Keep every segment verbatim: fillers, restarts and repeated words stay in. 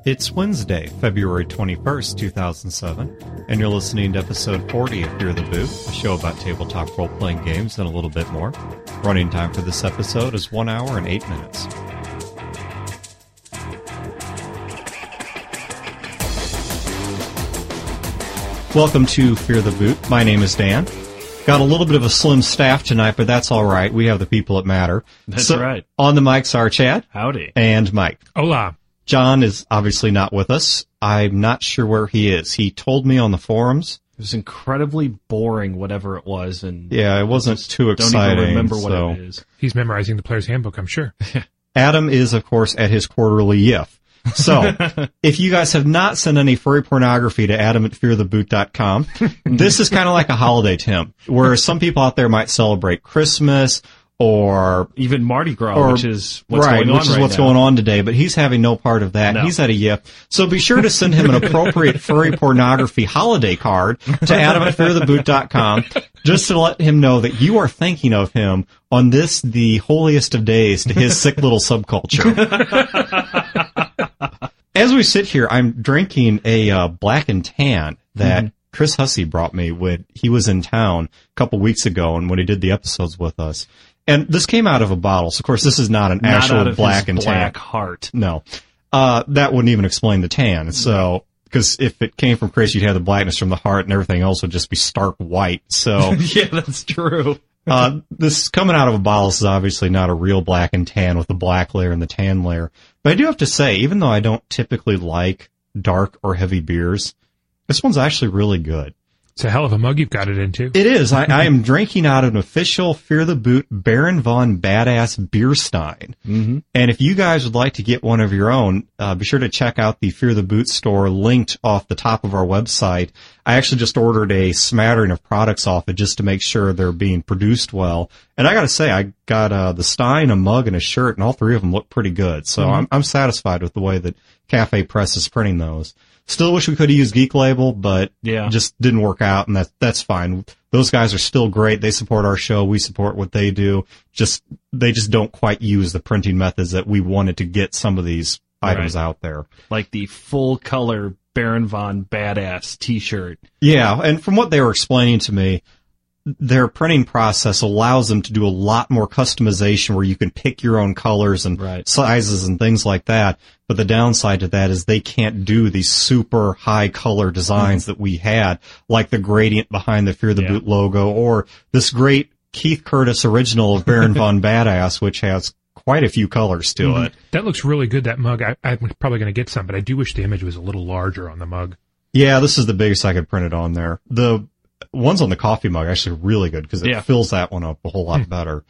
It's Wednesday, February twenty-first, two thousand seven, and you're listening to episode forty of Fear the Boot, a show about tabletop role-playing games and a little bit more. Running time for this episode is one hour and eight minutes. Welcome to Fear the Boot. My name is Dan. Got a little bit of a slim staff tonight, but that's all right. We have the people that matter. That's so, right. On the mics are Chad. Howdy. And Mike. Hola. John is obviously not with us. I'm not sure where he is. He told me on the forums. It was incredibly boring, whatever it was, and yeah, it wasn't too exciting. Don't even remember what so. it is. He's memorizing the player's handbook, I'm sure. Adam is, of course, at his quarterly yiff. So, if you guys have not sent any furry pornography to Adam at fear the boot dot com, this is kind of like a holiday Tim, where some people out there might celebrate Christmas or even Mardi Gras, or, which is what's right, going on which is right what's now. going on today. But he's having no part of that. No. He's at a yiff. So be sure to send him an appropriate furry pornography holiday card to Adam at fear the boot dot com, just to let him know that you are thinking of him on this, the holiest of days to his sick little subculture. As we sit here, I'm drinking a uh, black and tan that mm-hmm. Chris Hussey brought me when he was in town a couple weeks ago and when he did the episodes with us. And this came out of a bottle. So, of course, this is not an not actual out of black his and black tan. heart. No. Uh, that wouldn't even explain the tan. So, because if it came from Chris, you'd have the blackness from the heart and everything else would just be stark white. So, yeah, that's true. uh, this coming out of a bottle, this is obviously not a real black and tan with the black layer and the tan layer. But I do have to say, even though I don't typically like dark or heavy beers, this one's actually really good. It's a hell of a mug you've got it into. It is. I, I am drinking out of an official Fear the Boot Baron Von Badass Beer Stein. Mm-hmm. And if you guys would like to get one of your own, uh, be sure to check out the Fear the Boot store linked off the top of our website. I actually just ordered a smattering of products off it just to make sure they're being produced well. And I gotta say, I got uh, the Stein, a mug, and a shirt, and all three of them look pretty good. So mm-hmm. I'm, I'm satisfied with the way that Cafe Press is printing those. Still wish we could have used Geek Label, but yeah. just didn't work out, and that's that's fine. Those guys are still great. They support our show. We support what they do. Just they just don't quite use the printing methods that we wanted to get some of these items right. out there. Like the full color Baron Von Badass T-shirt. Yeah, and from what they were explaining to me, their printing process allows them to do a lot more customization where you can pick your own colors and right. sizes and things like that. But the downside to that is they can't do these super high color designs mm-hmm. that we had, like the gradient behind the Fear the yeah. Boot logo, or this great Keith Curtis original of Baron Von Badass, which has quite a few colors to mm-hmm. it. That looks really good, that mug. I, I'm probably going to get some, but I do wish the image was a little larger on the mug. Yeah, this is the biggest I could print it on there. The ones on the coffee mug are actually really good because it yeah. fills that one up a whole lot better.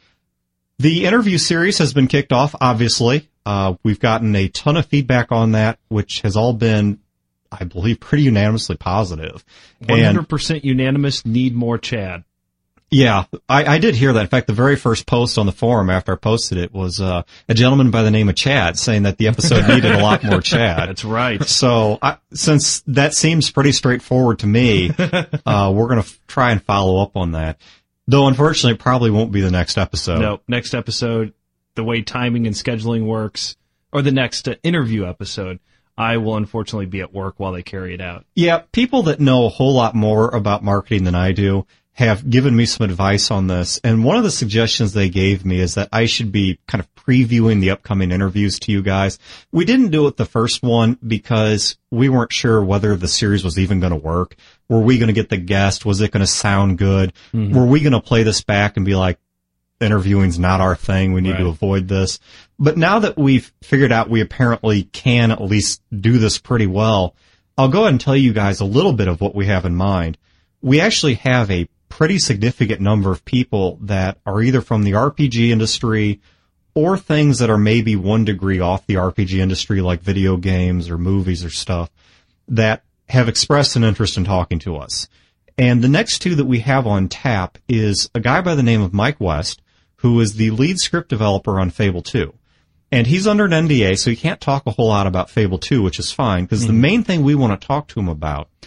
The interview series has been kicked off, obviously. Uh, we've gotten a ton of feedback on that, which has all been, I believe, pretty unanimously positive. one hundred percent and, unanimous, need more Chad. Yeah, I, I did hear that. In fact, the very first post on the forum after I posted it was uh, a gentleman by the name of Chad saying that the episode needed a lot more Chad. That's right. So I, since that seems pretty straightforward to me, uh, we're going to f- try and follow up on that. Though, unfortunately, it probably won't be the next episode. No, next episode, the way timing and scheduling works, or the next uh, interview episode, I will unfortunately be at work while they carry it out. Yeah, people that know a whole lot more about marketing than I do have given me some advice on this, and one of the suggestions they gave me is that I should be kind of previewing the upcoming interviews to you guys. We didn't do it the first one because we weren't sure whether the series was even going to work. Were we going to get the guest? Was it going to sound good? Mm-hmm. Were we going to play this back and be like, interviewing's not our thing, we need right. to avoid this? But now that we've figured out we apparently can at least do this pretty well, I'll go ahead and tell you guys a little bit of what we have in mind. We actually have a pretty significant number of people that are either from the R P G industry or things that are maybe one degree off the R P G industry, like video games or movies or stuff, that have expressed an interest in talking to us. And the next two that we have on tap is a guy by the name of Mike West, who is the lead script developer on Fable two. And he's under an N D A, so he can't talk a whole lot about Fable two, which is fine, because mm-hmm. the main thing we want to talk to him about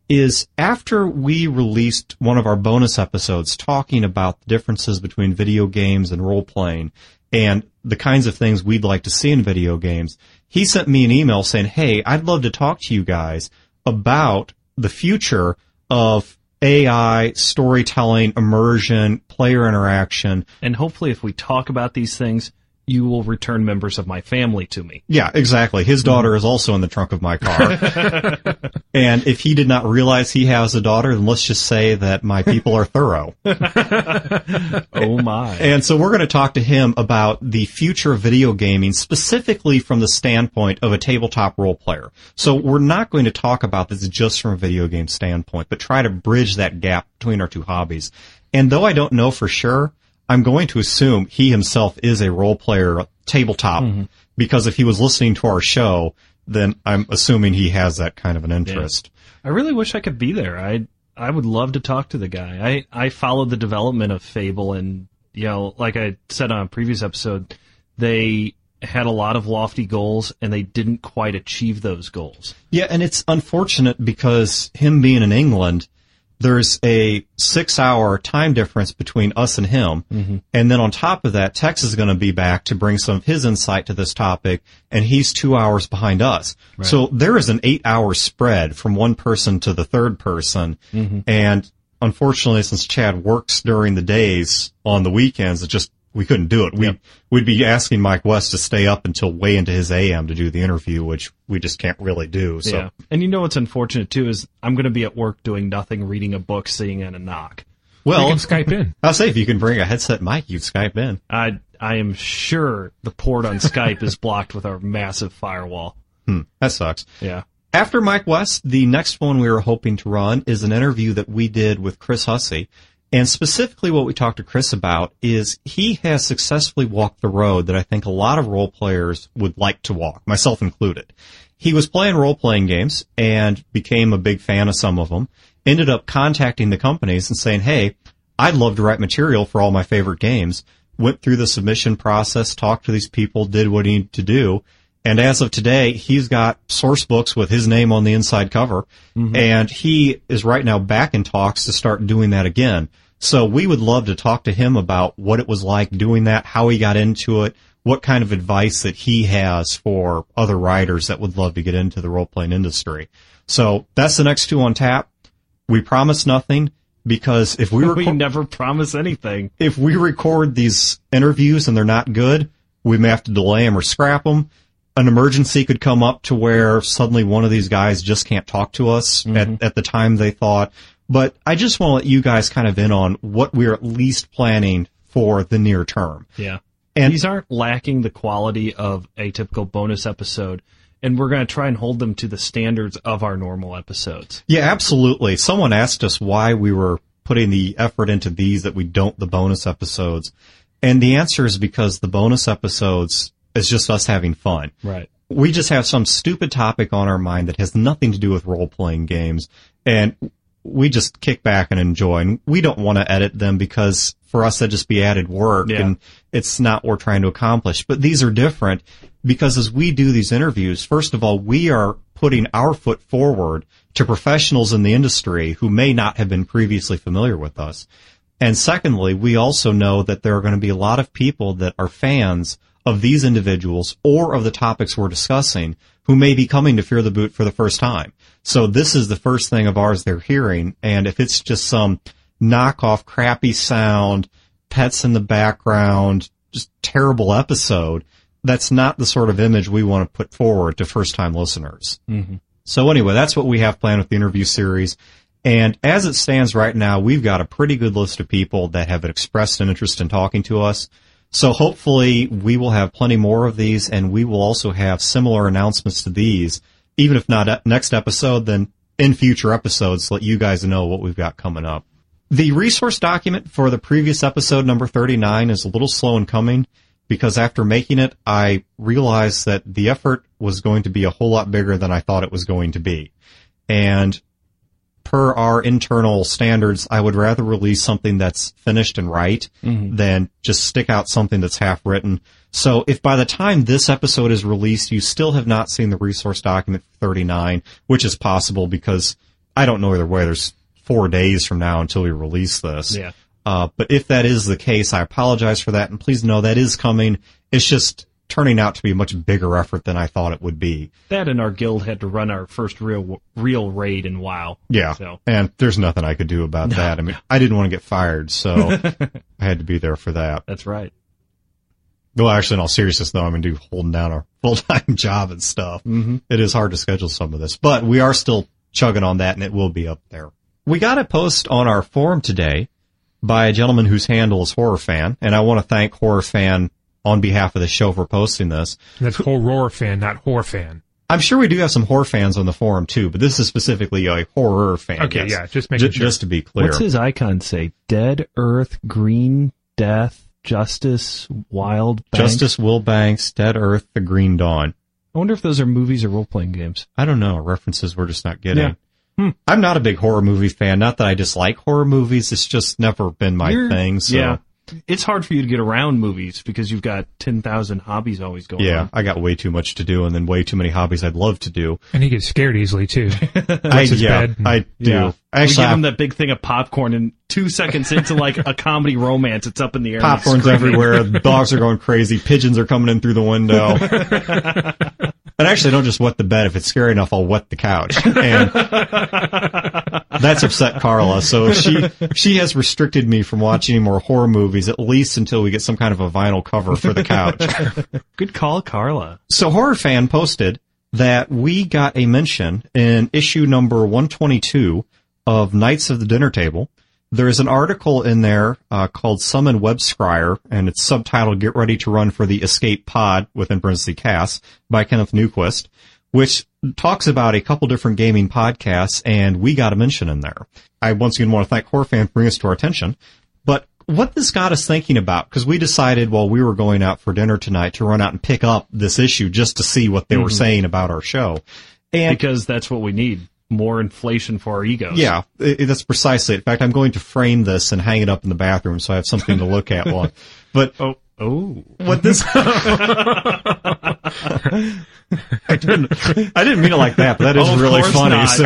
is after we released one of our bonus episodes talking about the differences between video games and role-playing and the kinds of things we'd like to see in video games, he sent me an email saying, hey, I'd love to talk to you guys about the future of A I, storytelling, immersion, player interaction. And hopefully if we talk about these things, you will return members of my family to me. Yeah, exactly. His daughter is also in the trunk of my car. And if he did not realize he has a daughter, then let's just say that my people are thorough. Oh my. And so we're going to talk to him about the future of video gaming, specifically from the standpoint of a tabletop role player. So we're not going to talk about this just from a video game standpoint, but try to bridge that gap between our two hobbies. And though I don't know for sure, I'm going to assume he himself is a role player tabletop, mm-hmm. because if he was listening to our show, then I'm assuming he has that kind of an interest. Yeah. I really wish I could be there. I I would love to talk to the guy. I, I followed the development of Fable, and, you know, like I said on a previous episode, they had a lot of lofty goals, and they didn't quite achieve those goals. Yeah, and it's unfortunate because him being in England, there's a six-hour time difference between us and him. Mm-hmm. And then on top of that, Tex is going to be back to bring some of his insight to this topic, and he's two hours behind us. Right. So there is an eight-hour spread from one person to the third person. Mm-hmm. And unfortunately, since Chad works during the days on the weekends, it just we couldn't do it. Yep. We, we'd be asking Mike West to stay up until way into his A M to do the interview, which we just can't really do. So. Yeah. And you know what's unfortunate, too, is I'm going to be at work doing nothing, reading a book, sitting in a knock. Well, you can Skype in. I'll say if you can bring a headset mic, you Skype in. I I am sure the port on Skype is blocked with our massive firewall. Hmm, that sucks. Yeah. After Mike West, the next one we were hoping to run is an interview that we did with Chris Hussey. And specifically what we talked to Chris about is he has successfully walked the road that I think a lot of role players would like to walk, myself included. He was playing role-playing games and became a big fan of some of them, ended up contacting the companies and saying, hey, I'd love to write material for all my favorite games, went through the submission process, talked to these people, did what he needed to do, and as of today, he's got source books with his name on the inside cover, mm-hmm. and he is right now back in talks to start doing that again. So we would love to talk to him about what it was like doing that, how he got into it, what kind of advice that he has for other writers that would love to get into the role-playing industry. So that's the next two on tap. We promise nothing because if we, we record, never promise anything. If we record these interviews and they're not good, we may have to delay them or scrap them. An emergency could come up to where suddenly one of these guys just can't talk to us mm-hmm. at, at the time they thought. But I just want to let you guys kind of in on what we're at least planning for the near term. Yeah. And these aren't lacking the quality of a typical bonus episode, and we're going to try and hold them to the standards of our normal episodes. Yeah, absolutely. Someone asked us why we were putting the effort into these that we don't the bonus episodes. And the answer is because the bonus episodes is just us having fun. Right. We just have some stupid topic on our mind that has nothing to do with role-playing games, and we just kick back and enjoy. And we don't want to edit them because for us that'd just be added work, yeah. and it's not what we're trying to accomplish. But these are different because as we do these interviews, first of all, we are putting our foot forward to professionals in the industry who may not have been previously familiar with us. And secondly, we also know that there are going to be a lot of people that are fans of these individuals or of the topics we're discussing who may be coming to Fear the Boot for the first time. So this is the first thing of ours they're hearing, and if it's just some knockoff, crappy sound, pets in the background, just terrible episode, that's not the sort of image we want to put forward to first-time listeners. Mm-hmm. So anyway, that's what we have planned with the interview series. And as it stands right now, we've got a pretty good list of people that have expressed an interest in talking to us. So hopefully we will have plenty more of these, and we will also have similar announcements to these, even if not next episode, then in future episodes to let you guys know what we've got coming up. The resource document for the previous episode, number thirty-nine, is a little slow in coming because after making it, I realized that the effort was going to be a whole lot bigger than I thought it was going to be. And per our internal standards, I would rather release something that's finished and right mm-hmm. than just stick out something that's half written. So if by the time this episode is released, you still have not seen the resource document for thirty-nine, which is possible because I don't know either way. There's four days from now until we release this. Yeah. Uh, but if that is the case, I apologize for that, and please know that is coming. It's just turning out to be a much bigger effort than I thought it would be. That and our guild had to run our first real real raid in WoW. Yeah, so. And there's nothing I could do about No. that. I mean, I didn't want to get fired, so I had to be there for that. That's right. Well, actually, in all seriousness, though, I'm going to do holding down a full-time job and stuff. Mm-hmm. It is hard to schedule some of this, but we are still chugging on that, and it will be up there. We got a post on our forum today by a gentleman whose handle is Horror Fan, and I want to thank Horror Fan on behalf of the show for posting this. And that's horror fan, not horror fan. I'm sure we do have some horror fans on the forum, too, but this is specifically a horror fan. Okay, yes. yeah, just making J- sure. Just to be clear. What's his icon say? Dead Earth, Green Death, Justice, Wild Banks? Justice, Will Banks, Dead Earth, The Green Dawn. I wonder if those are movies or role-playing games. I don't know. References we're just not getting. Yeah. Hmm. I'm not a big horror movie fan. Not that I dislike horror movies. It's just never been my You're- thing. So. Yeah. It's hard for you to get around movies because you've got ten thousand hobbies always going Yeah, on. I got way too much to do and then way too many hobbies I'd love to do. And he gets scared easily, too. I, his yeah, bed. I do. Yeah. Actually, we give I- him that big thing of popcorn, and two seconds into like a comedy romance, it's up in the air. and he's popcorn's screaming. everywhere. The dogs are going crazy. Pigeons are coming in through the window. And actually, I don't just wet the bed. If it's scary enough, I'll wet the couch. And that's upset Carla. So she she has restricted me from watching any more horror movies, at least until we get some kind of a vinyl cover for the couch. Good call, Carla. So Horror Fan posted that we got a mention in issue number one twenty-two of Knights of the Dinner Table. There is an article in there uh, called Summon Web Scryer, and it's subtitled Get Ready to Run for the Escape Pod, within parentheses Cast, by Kenneth Newquist, which talks about a couple different gaming podcasts, and we got a mention in there. I once again want to thank Horror Fan for bringing us to our attention. But what this got us thinking about, because we decided while we were going out for dinner tonight to run out and pick up this issue just to see what they Mm-hmm. were saying about our show. And Because that's what we need. More inflation for our egos. yeah, it, that's precisely it. In fact, I'm going to frame this and hang it up in the bathroom so I have something to look at. While, but Oh, oh. what this? I didn't. I didn't mean it like that, but that is Oh, of really course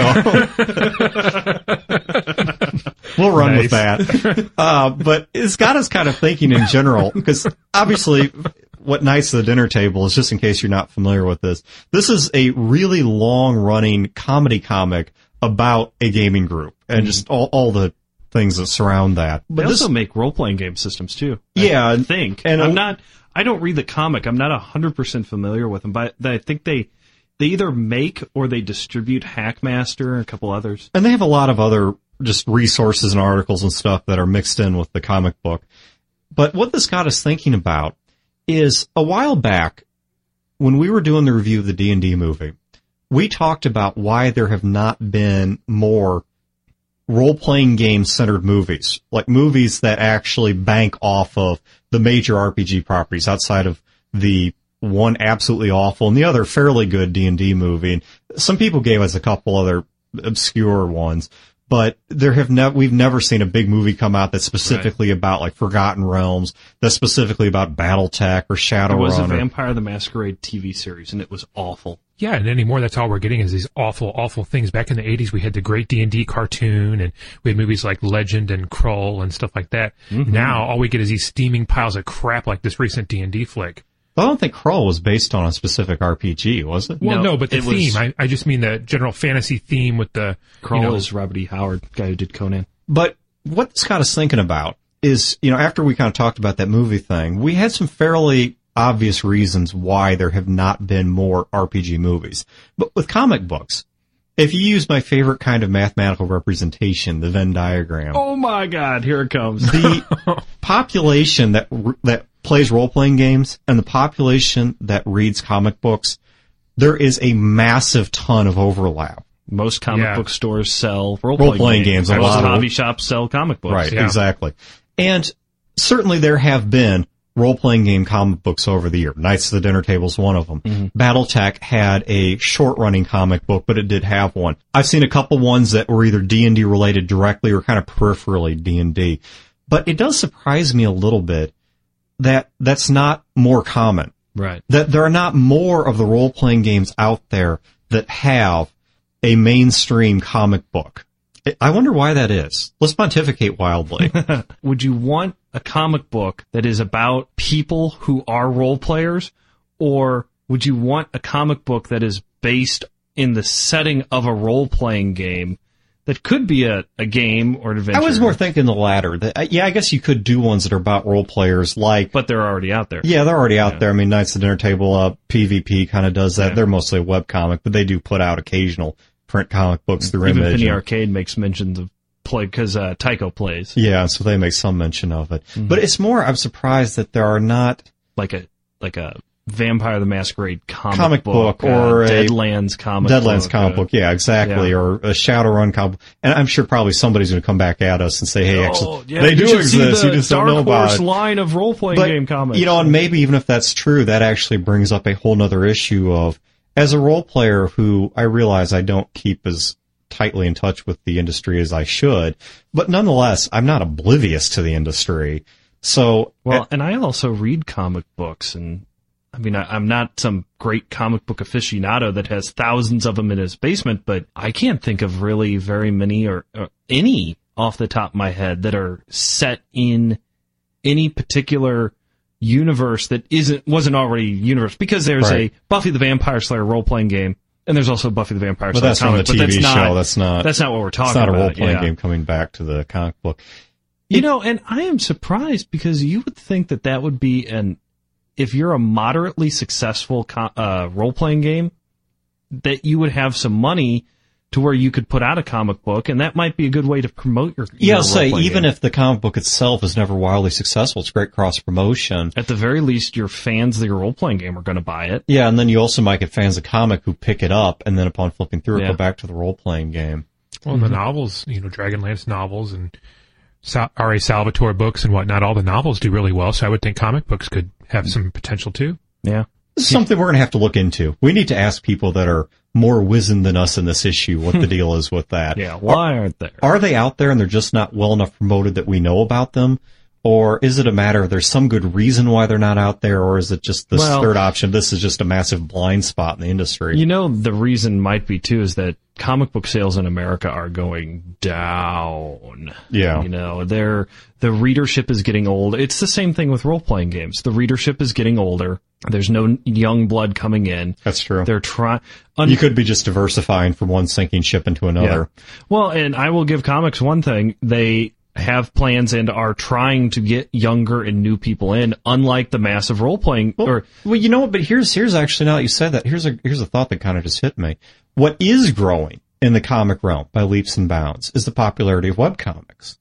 funny. So we'll run with that. Uh, but it's got us kind of thinking in general, because obviously, what Knights of the Dinner Table is, just in case you're not familiar with this, this is a really long-running comedy comic about a gaming group and just all, all the things that surround that. But But they this, also make role-playing game systems, too. Yeah, I and- think. and- I'm not, I don't read the comic. I'm not one hundred percent familiar with them, but I think they, they either make or they distribute Hackmaster and a couple others. and they have a lot of other just resources and articles and stuff that are mixed in with the comic book. But what this got us thinking about is a while back, when we were doing the review of the D and D movie, we talked about why there have not been more role-playing game-centered movies, like movies that actually bank off of the major R P G properties outside of the one absolutely awful and the other fairly good D and D movie. And some people gave us a couple other obscure ones, but there have never, we've never seen a big movie come out that's specifically about like Forgotten Realms, that's specifically about BattleTech or Shadowrun. There was a or- Vampire the Masquerade T V series, and it was awful. Yeah, and anymore, that's all we're getting is these awful, awful things. Back in the eighties, we had the great D and D cartoon, and we had movies like Legend and Krull and stuff like that. Mm-hmm. Now, all we get is these steaming piles of crap like this recent D and D flick. I don't think Krull was based on a specific R P G, was it? Well, No, no, but the it was- theme. I, I just mean the general fantasy theme with the... Krull you know, is Robert E. Howard, guy who did Conan. But what this got us thinking about is, you know, after we kind of talked about that movie thing, we had some fairly obvious reasons why there have not been more R P G movies. But with comic books, if you use my favorite kind of mathematical representation, the Venn diagram, Oh my God, here it comes. the population that that plays role-playing games and the population that reads comic books, there is a massive ton of overlap. Most comic Yeah. book stores sell role-playing, Role-playing games, a Most lot of hobby them. shops sell comic books. Right, Yeah. exactly. And certainly there have been role-playing game comic books over the year. Knights of the Dinner Table is one of them. Mm-hmm. BattleTech had a short-running comic book, but it did have one. I've seen a couple ones that were either D and D related directly or kind of peripherally D and D. But it does surprise me a little bit that that's not more common. Right. That there are not more of the role-playing games out there that have a mainstream comic book. I wonder why that is. Let's pontificate wildly. Would you want a comic book that is about people who are role players, or would you want a comic book that is based in the setting of a role-playing game that could be a, a game or an adventure? I was more thinking the latter. That, yeah, I guess you could do ones that are about role players, like. But they're already out there. Yeah, they're already out Yeah. there. I mean, Knights of the Dinner Table, uh, PvP kind of does that. Yeah. They're mostly a webcomic, but they do put out occasional print comic books through Even Image. Penny and- Arcade makes mentions of play because uh, Tycho plays Yeah, so they make some mention of it. Mm-hmm. But it's more, I'm surprised that there are not like a like a Vampire the Masquerade comic, Comic book uh, or a Deadlands comic Deadlands book, comic uh, book. Yeah, exactly. yeah. Or a Shadowrun comic book. And I'm sure probably somebody's going to come back at us and say, hey, Oh, actually, yeah, they you do should see exist. the You just Dark don't know about Horse it. line of role-playing But, game comics. you know, and maybe even if that's true, that actually brings up a whole nother issue of, as a role player who I realize I don't keep as tightly in touch with the industry as I should, but nonetheless, I'm not oblivious to the industry. So, Well, and I also read comic books, and I mean, I, I'm not some great comic book aficionado that has thousands of them in his basement, but I can't think of really very many or, or any off the top of my head that are set in any particular universe that isn't wasn't already a universe, because there's Right. a Buffy the Vampire Slayer role playing game, and there's also Buffy the Vampire but Slayer that's from comic, the but T V that's show. not, That's not, that's not what we're talking it's not a about. role playing yeah. game coming back to the comic book. You know, and I am surprised because you would think that that would be an, if you're a moderately successful co- uh, role-playing game, that you would have some money to where you could put out a comic book, and that might be a good way to promote your, Yeah, your I'll say, role-playing even game. if the comic book itself is never wildly successful, it's great cross-promotion. At the very least, your fans of your role-playing game are going to buy it. Yeah, and then you also might get fans of comic who pick it up, and then upon flipping through it, Yeah. go back to the role-playing game. Well, the novels, you know, Dragonlance novels and Sal- R A. Salvatore books and whatnot, all the novels do really well, so I would think comic books could have some potential too. Yeah. This is something we're going to have to look into. We need to ask people that are more wizened than us in this issue what the deal is with that. Yeah, why aren't there? Are they out there and they're just not well enough promoted that we know about them? Or is it a matter of there's some good reason why they're not out there, or is it just this Well- third option? This is just a massive blind spot in the industry. You know, the reason might be, too, is that comic book sales in America are going down. Yeah. You know, they're, the readership is getting old. It's the same thing with role-playing games. The readership is getting older. There's no young blood coming in. That's true. They're trying... You could be just diversifying from one sinking ship into another. Well, and I will give comics one thing. They have plans and are trying to get younger and new people in, unlike the massive role-playing... Well, or well, you know what? But here's here's actually, now that you said that, here's a here's a thought that kind of just hit me. What is growing in the comic realm by leaps and bounds is the popularity of webcomics.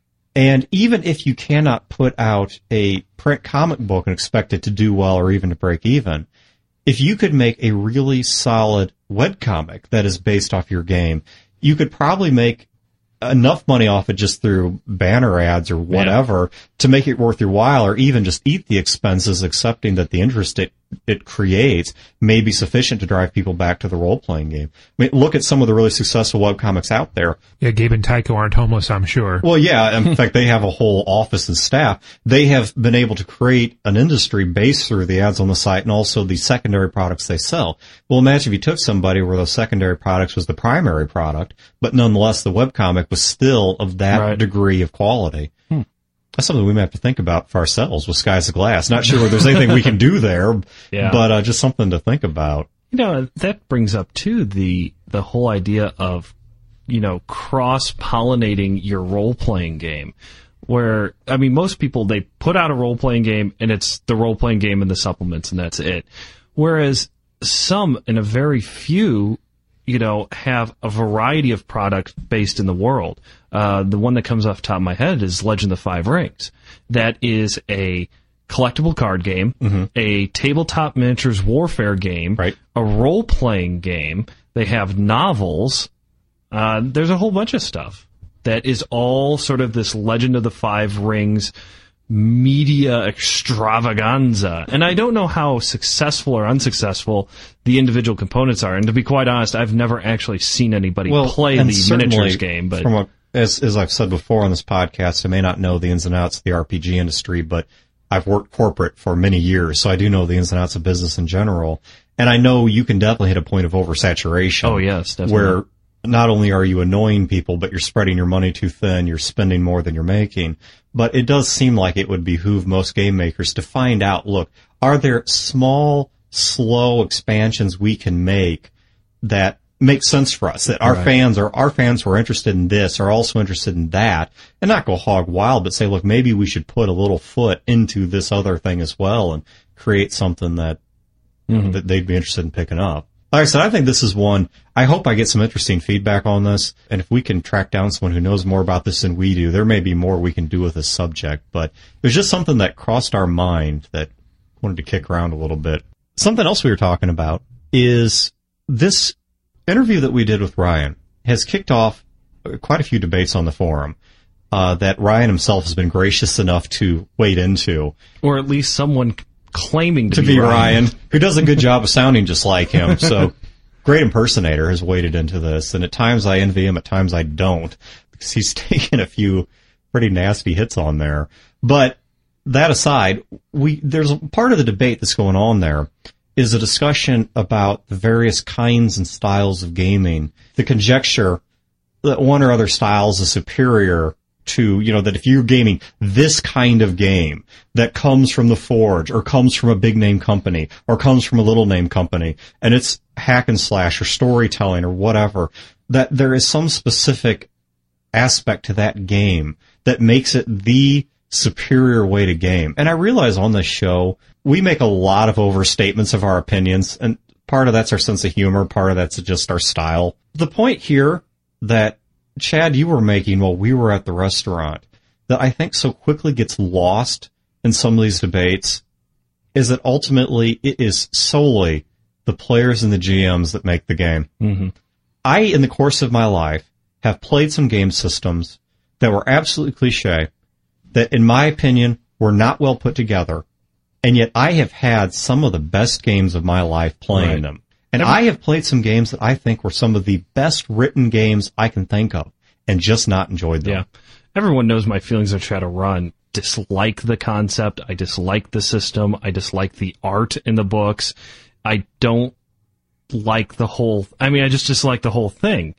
And even if you cannot put out a print comic book and expect it to do well or even to break even, if you could make a really solid webcomic that is based off your game, you could probably make enough money off it just through banner ads or whatever to make it worth your while, or even just eat the expenses, accepting that the interest it, it creates may be sufficient to drive people back to the role-playing game. I mean, look at some of the really successful webcomics out there. Yeah, Gabe and Tycho aren't homeless, I'm sure. Well, yeah, in fact, they have a whole office and staff. They have been able to create an industry based through the ads on the site and also the secondary products they sell. Well, imagine if you took somebody where those secondary products was the primary product, but nonetheless the webcomic was still of that Right. degree of quality. Hmm. That's something we may have to think about for ourselves with Skies of Glass. Not sure if there's anything we can do there, Yeah. but uh, just something to think about. You know, that brings up too the the whole idea of, you know, cross pollinating your role playing game. Where, I mean, most people, they put out a role playing game and it's the role playing game and the supplements and that's it. Whereas some, and a very few, you know, have a variety of products based in the world. Uh, the one that comes off the top of my head is Legend of the Five Rings. That is a collectible card game, Mm-hmm. a tabletop miniatures warfare game, Right. a role-playing game. They have novels. Uh, there's a whole bunch of stuff that is all sort of this Legend of the Five Rings media extravaganza. And I don't know how successful or unsuccessful the individual components are. And to be quite honest, I've never actually seen anybody play and the certainly miniatures game. But from a, as as I've said before on this podcast, I may not know the ins and outs of the R P G industry, but I've worked corporate for many years, so I do know the ins and outs of business in general. And I know you can definitely hit a point of oversaturation. Oh, yes, definitely. Where not only are you annoying people, but you're spreading your money too thin, you're spending more than you're making. But it does seem like it would behoove most game makers to find out, look, are there small, slow expansions we can make that make sense for us, that our Right. fans or our fans who are interested in this are also interested in that, and not go hog wild, but say, look, maybe we should put a little foot into this other thing as well and create something that, Mm-hmm. that they'd be interested in picking up. Like I said, I think this is one, I hope I get some interesting feedback on this, and if we can track down someone who knows more about this than we do, there may be more we can do with this subject, but it was just something that crossed our mind that I wanted to kick around a little bit. Something else we were talking about is this interview that we did with Ryan has kicked off quite a few debates on the forum uh, that Ryan himself has been gracious enough to wade into. Or at least someone claiming to, To be Ryan, who does a good job of sounding just like him. So, great impersonator has waded into this, and at times I envy him, at times I don't, because he's taken a few pretty nasty hits on there. But that aside, we there's a part of the debate that's going on there is a discussion about the various kinds and styles of gaming, the conjecture that one or other styles is superior to, you know, that if you're gaming this kind of game that comes from the Forge or comes from a big name company or comes from a little name company and it's hack and slash or storytelling or whatever, that there is some specific aspect to that game that makes it the superior way to game. And I realize on this show, we make a lot of overstatements of our opinions, and part of that's our sense of humor, part of that's just our style. The point here that, Chad, you were making while we were at the restaurant that I think so quickly gets lost in some of these debates is that ultimately it is solely the players and the G Ms that make the game. Mm-hmm. I, in the course of my life, have played some game systems that were absolutely cliche, that, in my opinion, were not well put together, and yet I have had some of the best games of my life playing Right. them. And I have played some games that I think were some of the best written games I can think of, and just not enjoyed them. Yeah. Everyone knows my feelings on Shadowrun. Dislike the concept. I dislike the system. I dislike the art in the books. I don't like the whole, I mean, I just dislike the whole thing.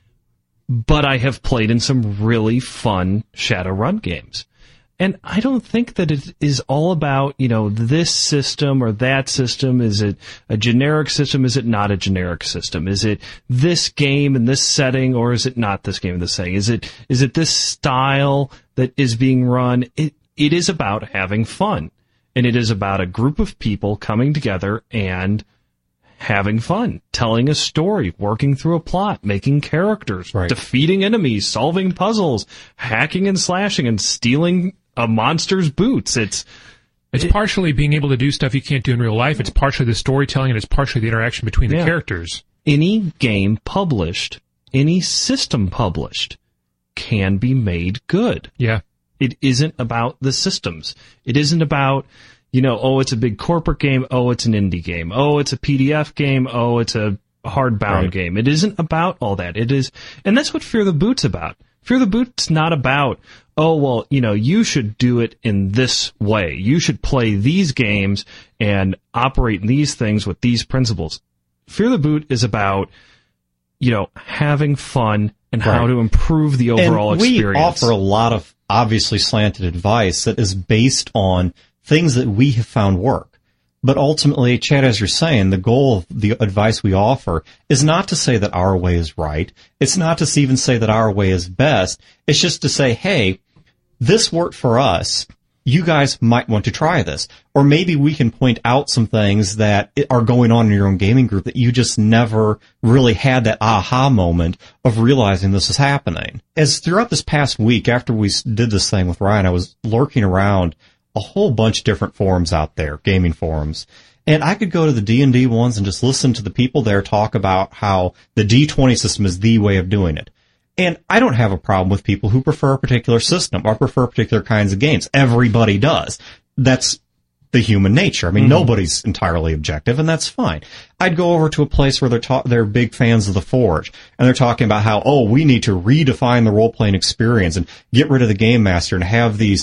But I have played in some really fun Shadowrun games. And I don't think that it is all about, you know, this system or that system. Is it a generic system? Is it not a generic system? Is it this game in this setting, or is it not this game in this setting? Is it, is it this style that is being run? It, it is about having fun. And it is about a group of people coming together and having fun, telling a story, working through a plot, making characters, Right. defeating enemies, solving puzzles, hacking and slashing, and stealing a monster's boots. It's It's partially being able to do stuff you can't do in real life. It's partially the storytelling, and it's partially the interaction between the Yeah. characters. any game published, any system published can be made good. Yeah. It isn't about the systems. It isn't about, you know, oh, it's a big corporate game. Oh, it's an indie game. Oh, it's a P D F game. Oh, it's a hardbound Right. game. It isn't about all that. It is, and that's what Fear the Boot's about. Fear the Boot's not about, oh, well, you know, you should do it in this way. You should play these games and operate these things with these principles. Fear the Boot is about, you know, having fun and how Right. to improve the overall and we experience. offer a lot of obviously slanted advice that is based on things that we have found work. But ultimately, Chad, as you're saying, the goal of the advice we offer is not to say that our way is right. It's not to even say that our way is best. It's just to say, hey, this worked for us. You guys might want to try this. Or maybe we can point out some things that are going on in your own gaming group that you just never really had that aha moment of realizing this is happening. As throughout this past week, after we did this thing with Ryan, I was lurking around a whole bunch of different forums out there, gaming forums. And I could go to the D and D ones and just listen to the people there talk about how the D twenty system is the way of doing it. And I don't have a problem with people who prefer a particular system or prefer particular kinds of games. Everybody does. That's the human nature. I mean, mm-hmm. nobody's entirely objective, and that's fine. I'd go over to a place where they're ta- they're big fans of the Forge, and they're talking about how, oh, we need to redefine the role-playing experience and get rid of the game master and have these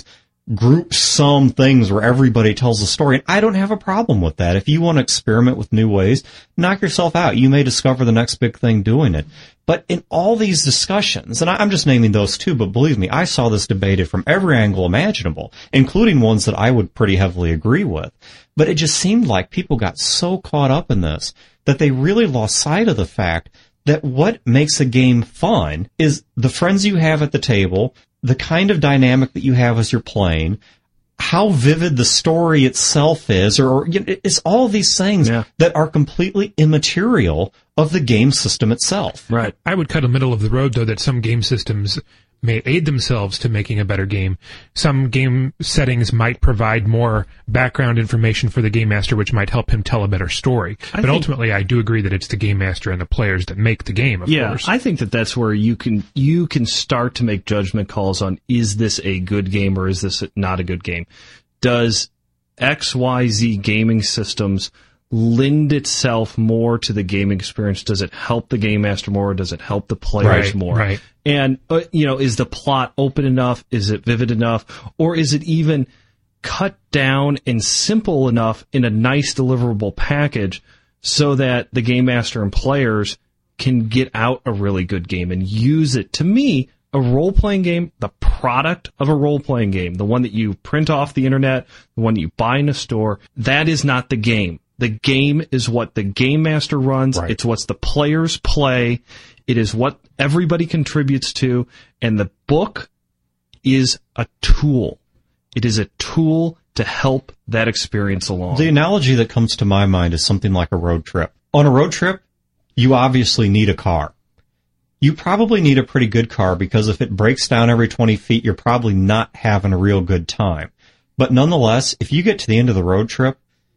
group sum things where everybody tells a story. And I don't have a problem with that. If you want to experiment with new ways, knock yourself out. You may discover the next big thing doing it. But in all these discussions, and I'm just naming those two, but believe me, I saw this debated from every angle imaginable, including ones that I would pretty heavily agree with. But it just seemed like people got so caught up in this that they really lost sight of the fact that what makes a game fun is the friends you have at the table, the kind of dynamic that you have as you're playing, how vivid the story itself is, or, or you know, it's all these things yeah. that are completely immaterial of the game system itself. Right. I would cut a middle of the road, though, that some game systems may aid themselves to making a better game. Some game settings might provide more background information for the game master, which might help him tell a better story. I but think, ultimately, I do agree that it's the game master and the players that make the game, of yeah, course. I think that that's where you can you can start to make judgment calls on, is this a good game or is this not a good game? Does X Y Z gaming systems lend itself more to the gaming experience? Does it help the game master more? Or does it help the players right, more? Right. And, uh, you know, is the plot open enough? Is it vivid enough? Or is it even cut down and simple enough in a nice deliverable package so that the game master and players can get out a really good game and use it? To me, a role-playing game, the product of a role-playing game, the one that you print off the internet, the one that you buy in a store, that is not the game. The game is what the game master runs. Right. It's what the players play. It is what everybody contributes to. And the book is a tool. It is a tool to help that experience along. The analogy that comes to my mind is something like a road trip. On a road trip, you obviously need a car. You probably need a pretty good car because if it breaks down every twenty feet, you're probably not having a real good time. But nonetheless, if you get to the end of the road trip,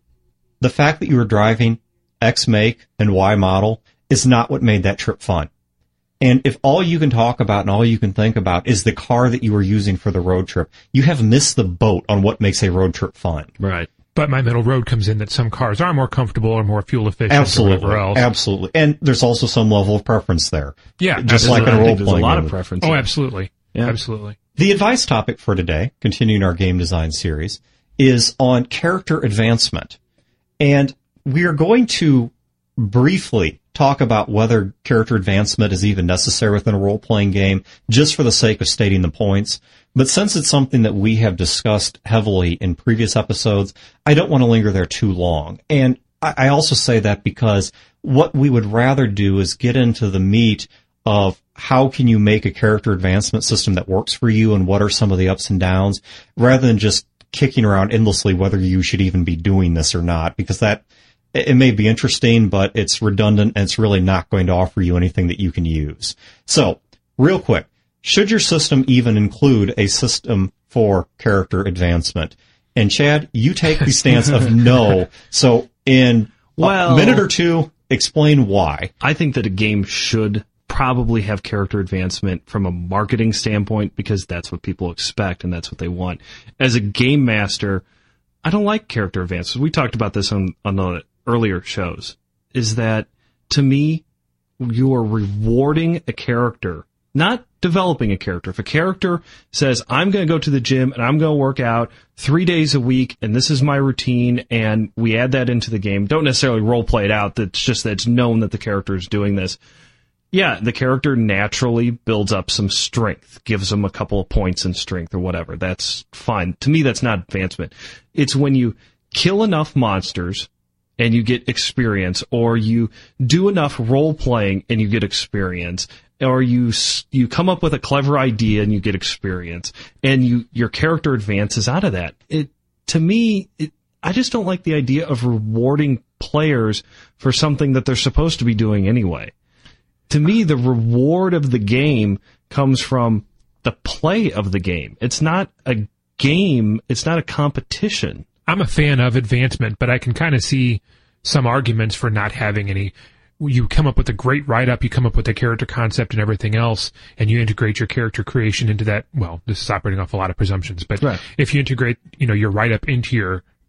the fact that you were driving X make and Y model is not what made that trip fun. And if all you can talk about and all you can think about is the car that you were using for the road trip, you have missed the boat on what makes a road trip fun. Right. But my middle road comes in that some cars are more comfortable or more fuel efficient absolutely, or whatever else. Absolutely. And there's also some level of preference there. Yeah. Just like in a role-playing game. There's a lot of preference. Oh, absolutely. Yeah. Absolutely. The advice topic for today, continuing our game design series, is on character advancement. And we are going to briefly talk about whether character advancement is even necessary within a role-playing game, just for the sake of stating the points. But since it's something that we have discussed heavily in previous episodes, I don't want to linger there too long. And I also say that because what we would rather do is get into the meat of how can you make a character advancement system that works for you and what are some of the ups and downs, rather than just kicking around endlessly whether you should even be doing this or not, because that it may be interesting, but it's redundant and it's really not going to offer you anything that you can use. So, real quick, should your system even include a system for character advancement? And Chad, you take the stance of no. So, in well, a minute or two, explain why. I think that a game should probably have character advancement from a marketing standpoint because that's what people expect and that's what they want. As a game master, I don't like character advancement. We talked about this on, on the earlier shows, is that to me, you are rewarding a character, not developing a character. If a character says, I'm going to go to the gym and I'm going to work out three days a week and this is my routine, and we add that into the game, don't necessarily role play it out, that's just that it's known that the character is doing this. Yeah, the character naturally builds up some strength, gives them a couple of points in strength or whatever. That's fine. To me, that's not advancement. It's when you kill enough monsters and you get experience, or you do enough role-playing and you get experience, or you you come up with a clever idea and you get experience, and you your character advances out of that. It to me, it, I just don't like the idea of rewarding players for something that they're supposed to be doing anyway. To me, the reward of the game comes from the play of the game. It's not a game. It's not a competition. I'm a fan of advancement, but I can kind of see some arguments for not having any. You come up with a great write-up, you come up with a character concept and everything else, and you integrate your character creation into that. Well, this is operating off a lot of presumptions, but right. If you integrate, you know, your write-up into your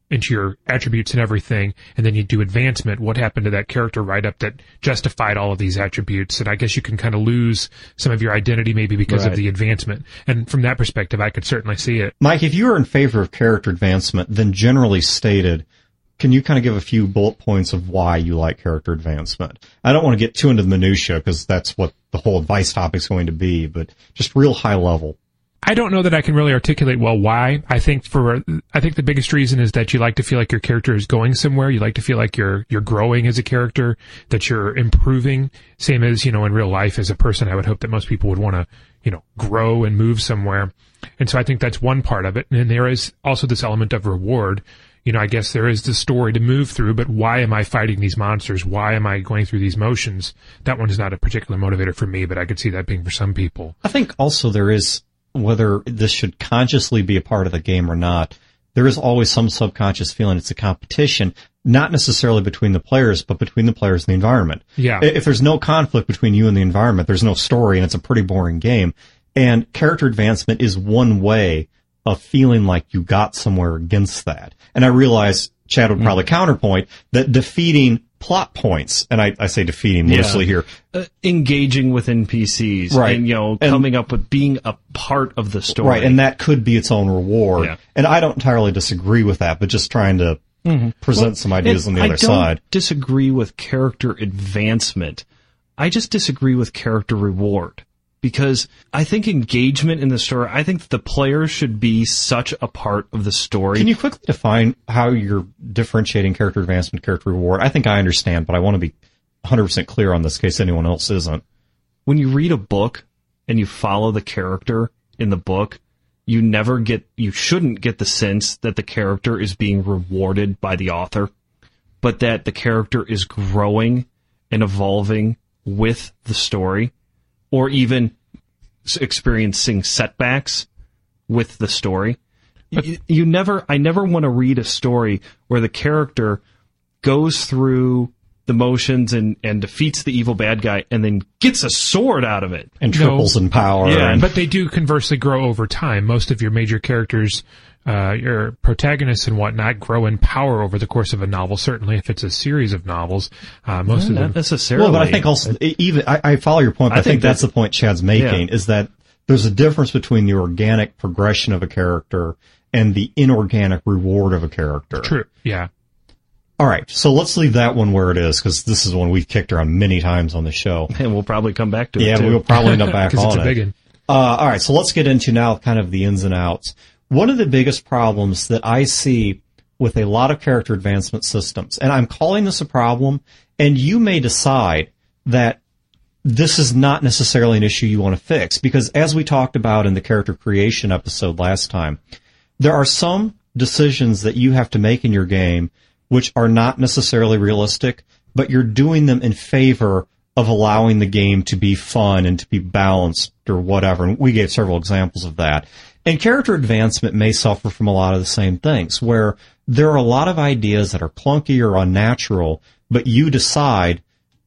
into your attributes and everything, and then you do advancement, what happened to that character write-up that justified all of these attributes? And I guess you can kind of lose some of your identity maybe because Right. of the advancement. And from that perspective, I could certainly see it. Mike, if you are in favor of character advancement, then generally stated, can you kind of give a few bullet points of why you like character advancement? I don't want to get too into the minutia because that's what the whole advice topic is going to be, but just real high level. I don't know that I can really articulate well why. I think for I think the biggest reason is that you like to feel like your character is going somewhere. You like to feel like you're you're growing as a character, that you're improving. Same as, you know, in real life as a person, I would hope that most people would want to, you know, grow and move somewhere. And so I think that's one part of it. And then there is also this element of reward. You know, I guess there is this story to move through, but why am I fighting these monsters? Why am I going through these motions? That one is not a particular motivator for me, but I could see that being for some people. I think also there is, whether this should consciously be a part of the game or not, there is always some subconscious feeling it's a competition, not necessarily between the players, but between the players and the environment. Yeah. If there's no conflict between you and the environment, there's no story, and it's a pretty boring game. And character advancement is one way of feeling like you got somewhere against that. And I realize Chad would probably mm. counterpoint that defeating plot points, and I, I say defeating Yeah. loosely here, Uh, engaging with N P Cs, Right. and you know, And- coming up with being a part of the story, right, and that could be its own reward. Yeah. And I don't entirely disagree with that, but just trying to present some ideas on And the other I don't side. disagree with character advancement. I just disagree with character reward. Because I think engagement in the story, I think the players should be such a part of the story. Can you quickly define how you're differentiating character advancement, character reward? I think I understand, but I want to be one hundred percent clear on this in case anyone else isn't. When you read a book and you follow the character in the book, you never get, you shouldn't get the sense that the character is being rewarded by the author, but that the character is growing and evolving with the story, or even experiencing setbacks with the story. You, you never, I never want to read a story where the character goes through the motions and, and defeats the evil bad guy and then gets a sword out of it. And triples No. in power. Yeah, and, But they do conversely grow over time. Most of your major characters, uh, your protagonists and whatnot, grow in power over the course of a novel. Certainly, if it's a series of novels, uh, most of Not them. necessarily. well, but I think also, even, I, I follow your point, but I I, think, think that's that- the point Chad's making, Yeah. is that there's a difference between the organic progression of a character and the inorganic reward of a character. True. Yeah. All right, so let's leave that one where it is, because this is one we've kicked around many times on the show. And we'll probably come back to it Yeah, too. we'll probably end up back Because on it's a it. big one. Uh, all right, so let's get into now kind of the ins and outs. One of the biggest problems that I see with a lot of character advancement systems, and I'm calling this a problem, and you may decide that this is not necessarily an issue you want to fix, because as we talked about in the character creation episode last time, there are some decisions that you have to make in your game which are not necessarily realistic, but you're doing them in favor of allowing the game to be fun and to be balanced or whatever. And we gave several examples of that. And character advancement may suffer from a lot of the same things, where there are a lot of ideas that are clunky or unnatural, but you decide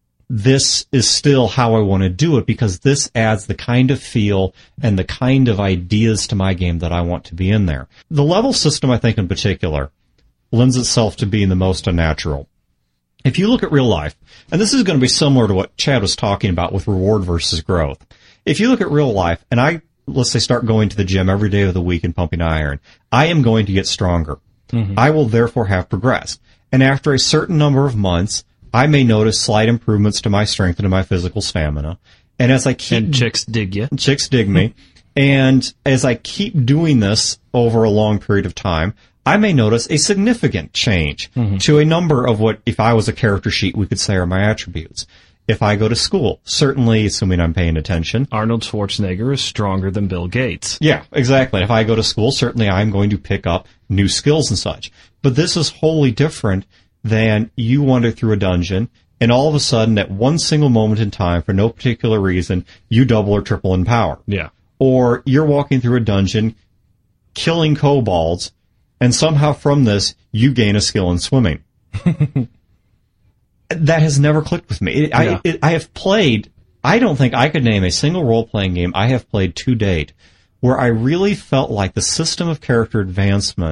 this is still how I want to do it because this adds the kind of feel and the kind of ideas to my game that I want to be in there. The level system, I think in particular, lends itself to being the most unnatural. If you look at real life, and this is going to be similar to what Chad was talking about with reward versus growth. If you look at real life, and I, let's say, start going to the gym every day of the week and pumping iron, I am going to get stronger. Mm-hmm. I will therefore have progressed. And after a certain number of months, I may notice slight improvements to my strength and to my physical stamina. And as I keep... And chicks dig you. Chicks dig me. And as I keep doing this over a long period of time, I may notice a significant change mm-hmm. to a number of what, if I was a character sheet, we could say are my attributes. If I go to school, certainly, assuming I'm paying attention. Arnold Schwarzenegger is stronger than Bill Gates. Yeah, exactly. If I go to school, certainly I'm going to pick up new skills and such. But this is wholly different than you wander through a dungeon, and all of a sudden, at one single moment in time, for no particular reason, you double or triple in power. Yeah. Or you're walking through a dungeon, killing kobolds, and somehow from this, you gain a skill in swimming. That has never clicked with me. It, Yeah. I, it, I have played, I don't think I could name a single role-playing game I have played to date where I really felt like the system of character advancement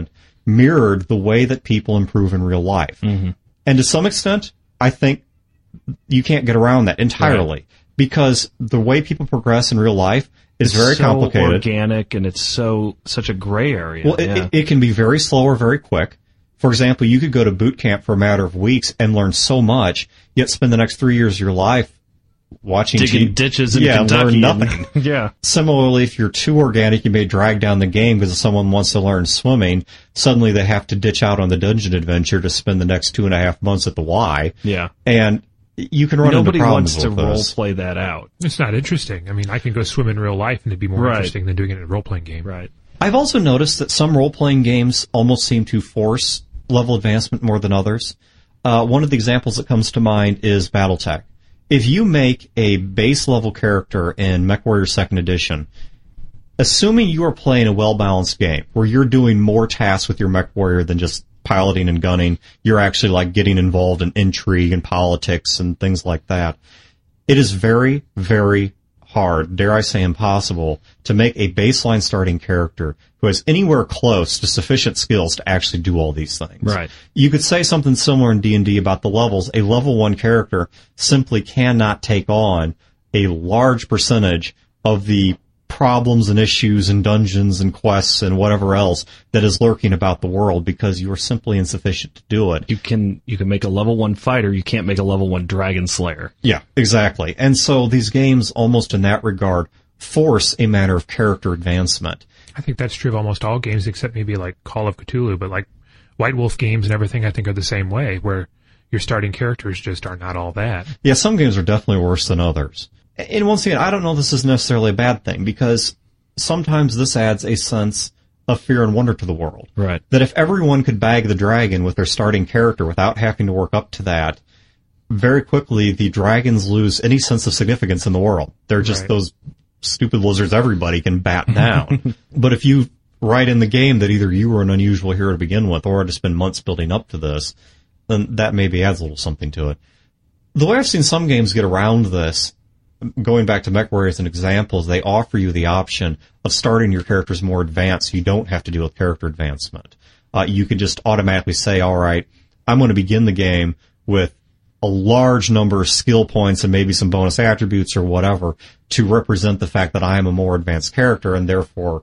mirrored the way that people improve in real life. Mm-hmm. And to some extent, I think you can't get around that entirely Right. because the way people progress in real life is It's very so complicated. organic, and it's so such a gray area. Well, it, yeah. it, it can be very slow or very quick. For example, you could go to boot camp for a matter of weeks and learn so much, yet spend the next three years of your life watching digging T V. ditches in yeah, Kentucky. learn and- nothing. yeah. Similarly, if you're too organic, you may drag down the game because if someone wants to learn swimming, suddenly they have to ditch out on the dungeon adventure to spend the next two and a half months at the Y. Yeah. And you can run Nobody into problems wants to with role this. play that out. It's not interesting. I mean, I can go swim in real life and it'd be more Right. interesting than doing it in a role-playing game. Right. I've also noticed that some role-playing games almost seem to force level advancement more than others. Uh, one of the examples that comes to mind is BattleTech. If you make a base level character in MechWarrior second Edition, assuming you are playing a well-balanced game where you're doing more tasks with your MechWarrior than just piloting and gunning, you're actually like getting involved in intrigue and politics and things like that. It is very, very hard, dare I say impossible, to make a baseline starting character who has anywhere close to sufficient skills to actually do all these things. Right. You could say something similar in D and D about the levels. A level one character simply cannot take on a large percentage of the problems and issues and dungeons and quests and whatever else that is lurking about the world because you are simply insufficient to do it. You can you can make a level one fighter. You can't make a level one dragon slayer. Yeah, exactly. And so these games, almost in that regard, force a manner of character advancement. I think that's true of almost all games except maybe like Call of Cthulhu, but like White Wolf games and everything I think are the same way, where your starting characters just are not all that. Yeah, some games are definitely worse than others. And once again, I don't know this is necessarily a bad thing because sometimes this adds a sense of fear and wonder to the world. Right. That if everyone could bag the dragon with their starting character without having to work up to that, very quickly the dragons lose any sense of significance in the world. They're just Right. those stupid lizards everybody can bat down. But if you write in the game that either you were an unusual hero to begin with or had to spend months building up to this, then that maybe adds a little something to it. The way I've seen some games get around this, going back to MechWarrior as an example, is they offer you the option of starting your characters more advanced so you don't have to deal with character advancement. Uh, you can just automatically say, all right, I'm going to begin the game with a large number of skill points and maybe some bonus attributes or whatever to represent the fact that I am a more advanced character and therefore,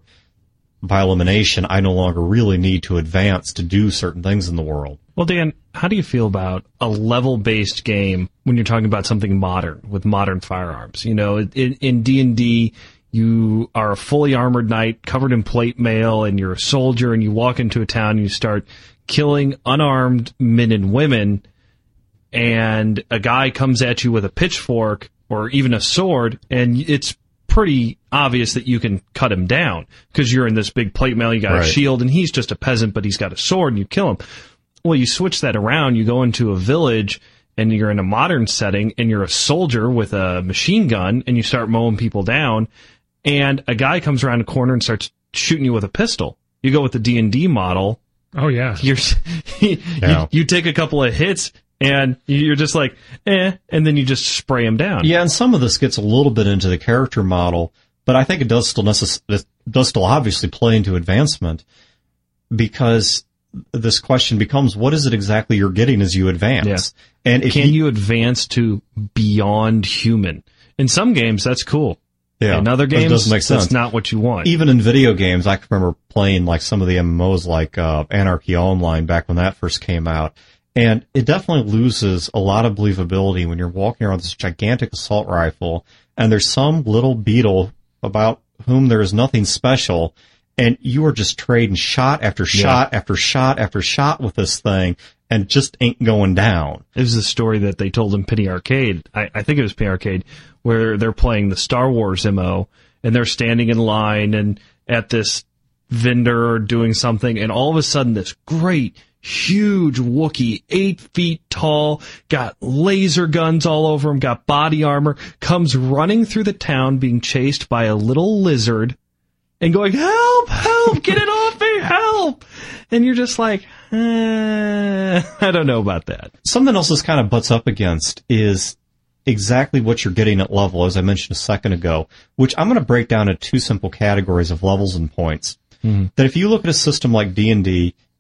by elimination, I no longer really need to advance to do certain things in the world. Well, Dan, how do you feel about a level-based game when you're talking about something modern with modern firearms? You know, in, in D and D, you are a fully armored knight covered in plate mail, and you're a soldier, and you walk into a town and you start killing unarmed men and women, and a guy comes at you with a pitchfork or even a sword, and it's pretty obvious that you can cut him down because you're in this big plate mail, you got Right. a shield, and he's just a peasant, but he's got a sword, and you kill him. Well, you switch that around, you go into a village, and you're in a modern setting, and you're a soldier with a machine gun, and you start mowing people down, and a guy comes around a corner and starts shooting you with a pistol. You go with the D and D model, Oh yeah. you're, you, Yeah. you take a couple of hits, and you're just like, eh, and then you just spray him down. Yeah, and some of this gets a little bit into the character model, but I think it does still necess- it does still obviously play into advancement because this question becomes, what is it exactly you're getting as you advance? Yeah. And if Can you advance to beyond human? In some games, that's cool. yeah, In other but it games, doesn't make sense. that's not what you want. Even in video games, I can remember playing like some of the M M Os like uh, Anarchy Online back when that first came out. And it definitely loses a lot of believability when you're walking around with this gigantic assault rifle and there's some little beetle about whom there is nothing special and you are just trading shot after shot after shot after shot with this thing and just ain't going down. It was the story that they told in Penny Arcade. I, I think it was Penny Arcade, where they're playing the Star Wars M O, and they're standing in line and at this vendor doing something, and all of a sudden this great, huge Wookiee, eight feet tall, got laser guns all over him, got body armor, comes running through the town being chased by a little lizard and going, help, help, get it off me, help! And you're just like, eh, I don't know about that. Something else this kind of butts up against is exactly what you're getting at level, as I mentioned a second ago, which I'm going to break down into two simple categories of levels and points. Mm-hmm. That if you look at a system like D and D,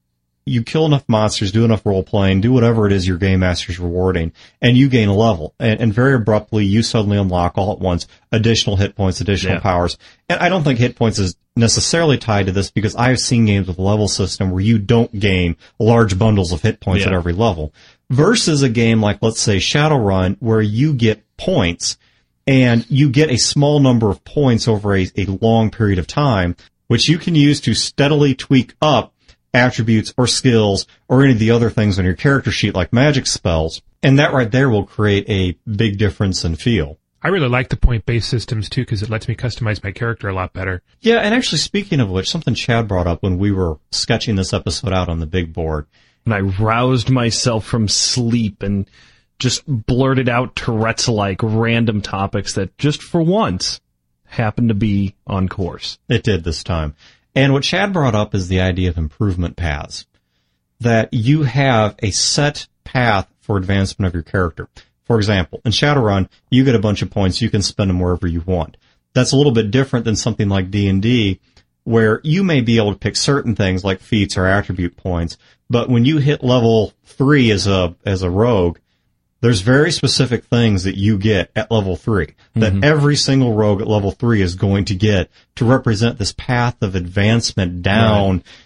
you kill enough monsters, do enough role playing, do whatever it is your game master's rewarding, and you gain a level. And, and very abruptly, you suddenly unlock all at once additional hit points, additional yeah. powers. And I don't think hit points is necessarily tied to this, because I've seen games with a level system where you don't gain large bundles of hit points yeah. at every level. Versus a game like, let's say, Shadowrun, where you get points, and you get a small number of points over a, a long period of time, which you can use to steadily tweak up attributes or skills or any of the other things on your character sheet like magic spells. And that right there will create a big difference in feel. I really like the point-based systems, too, because it lets me customize my character a lot better. Yeah, and actually, speaking of which, something Chad brought up when we were sketching this episode out on the big board. And I roused myself from sleep and just blurted out Tourette's-like random topics that, just for once, happened to be on course. It did this time. And what Chad brought up is the idea of improvement paths. That you have a set path for advancement of your character. For example, in Shadowrun, you get a bunch of points, you can spend them wherever you want. That's a little bit different than something like D and D, where you may be able to pick certain things like feats or attribute points, but when you hit level three as a as a rogue, there's very specific things that you get at level three, that mm-hmm. every single rogue at level three is going to get to represent this path of advancement down right.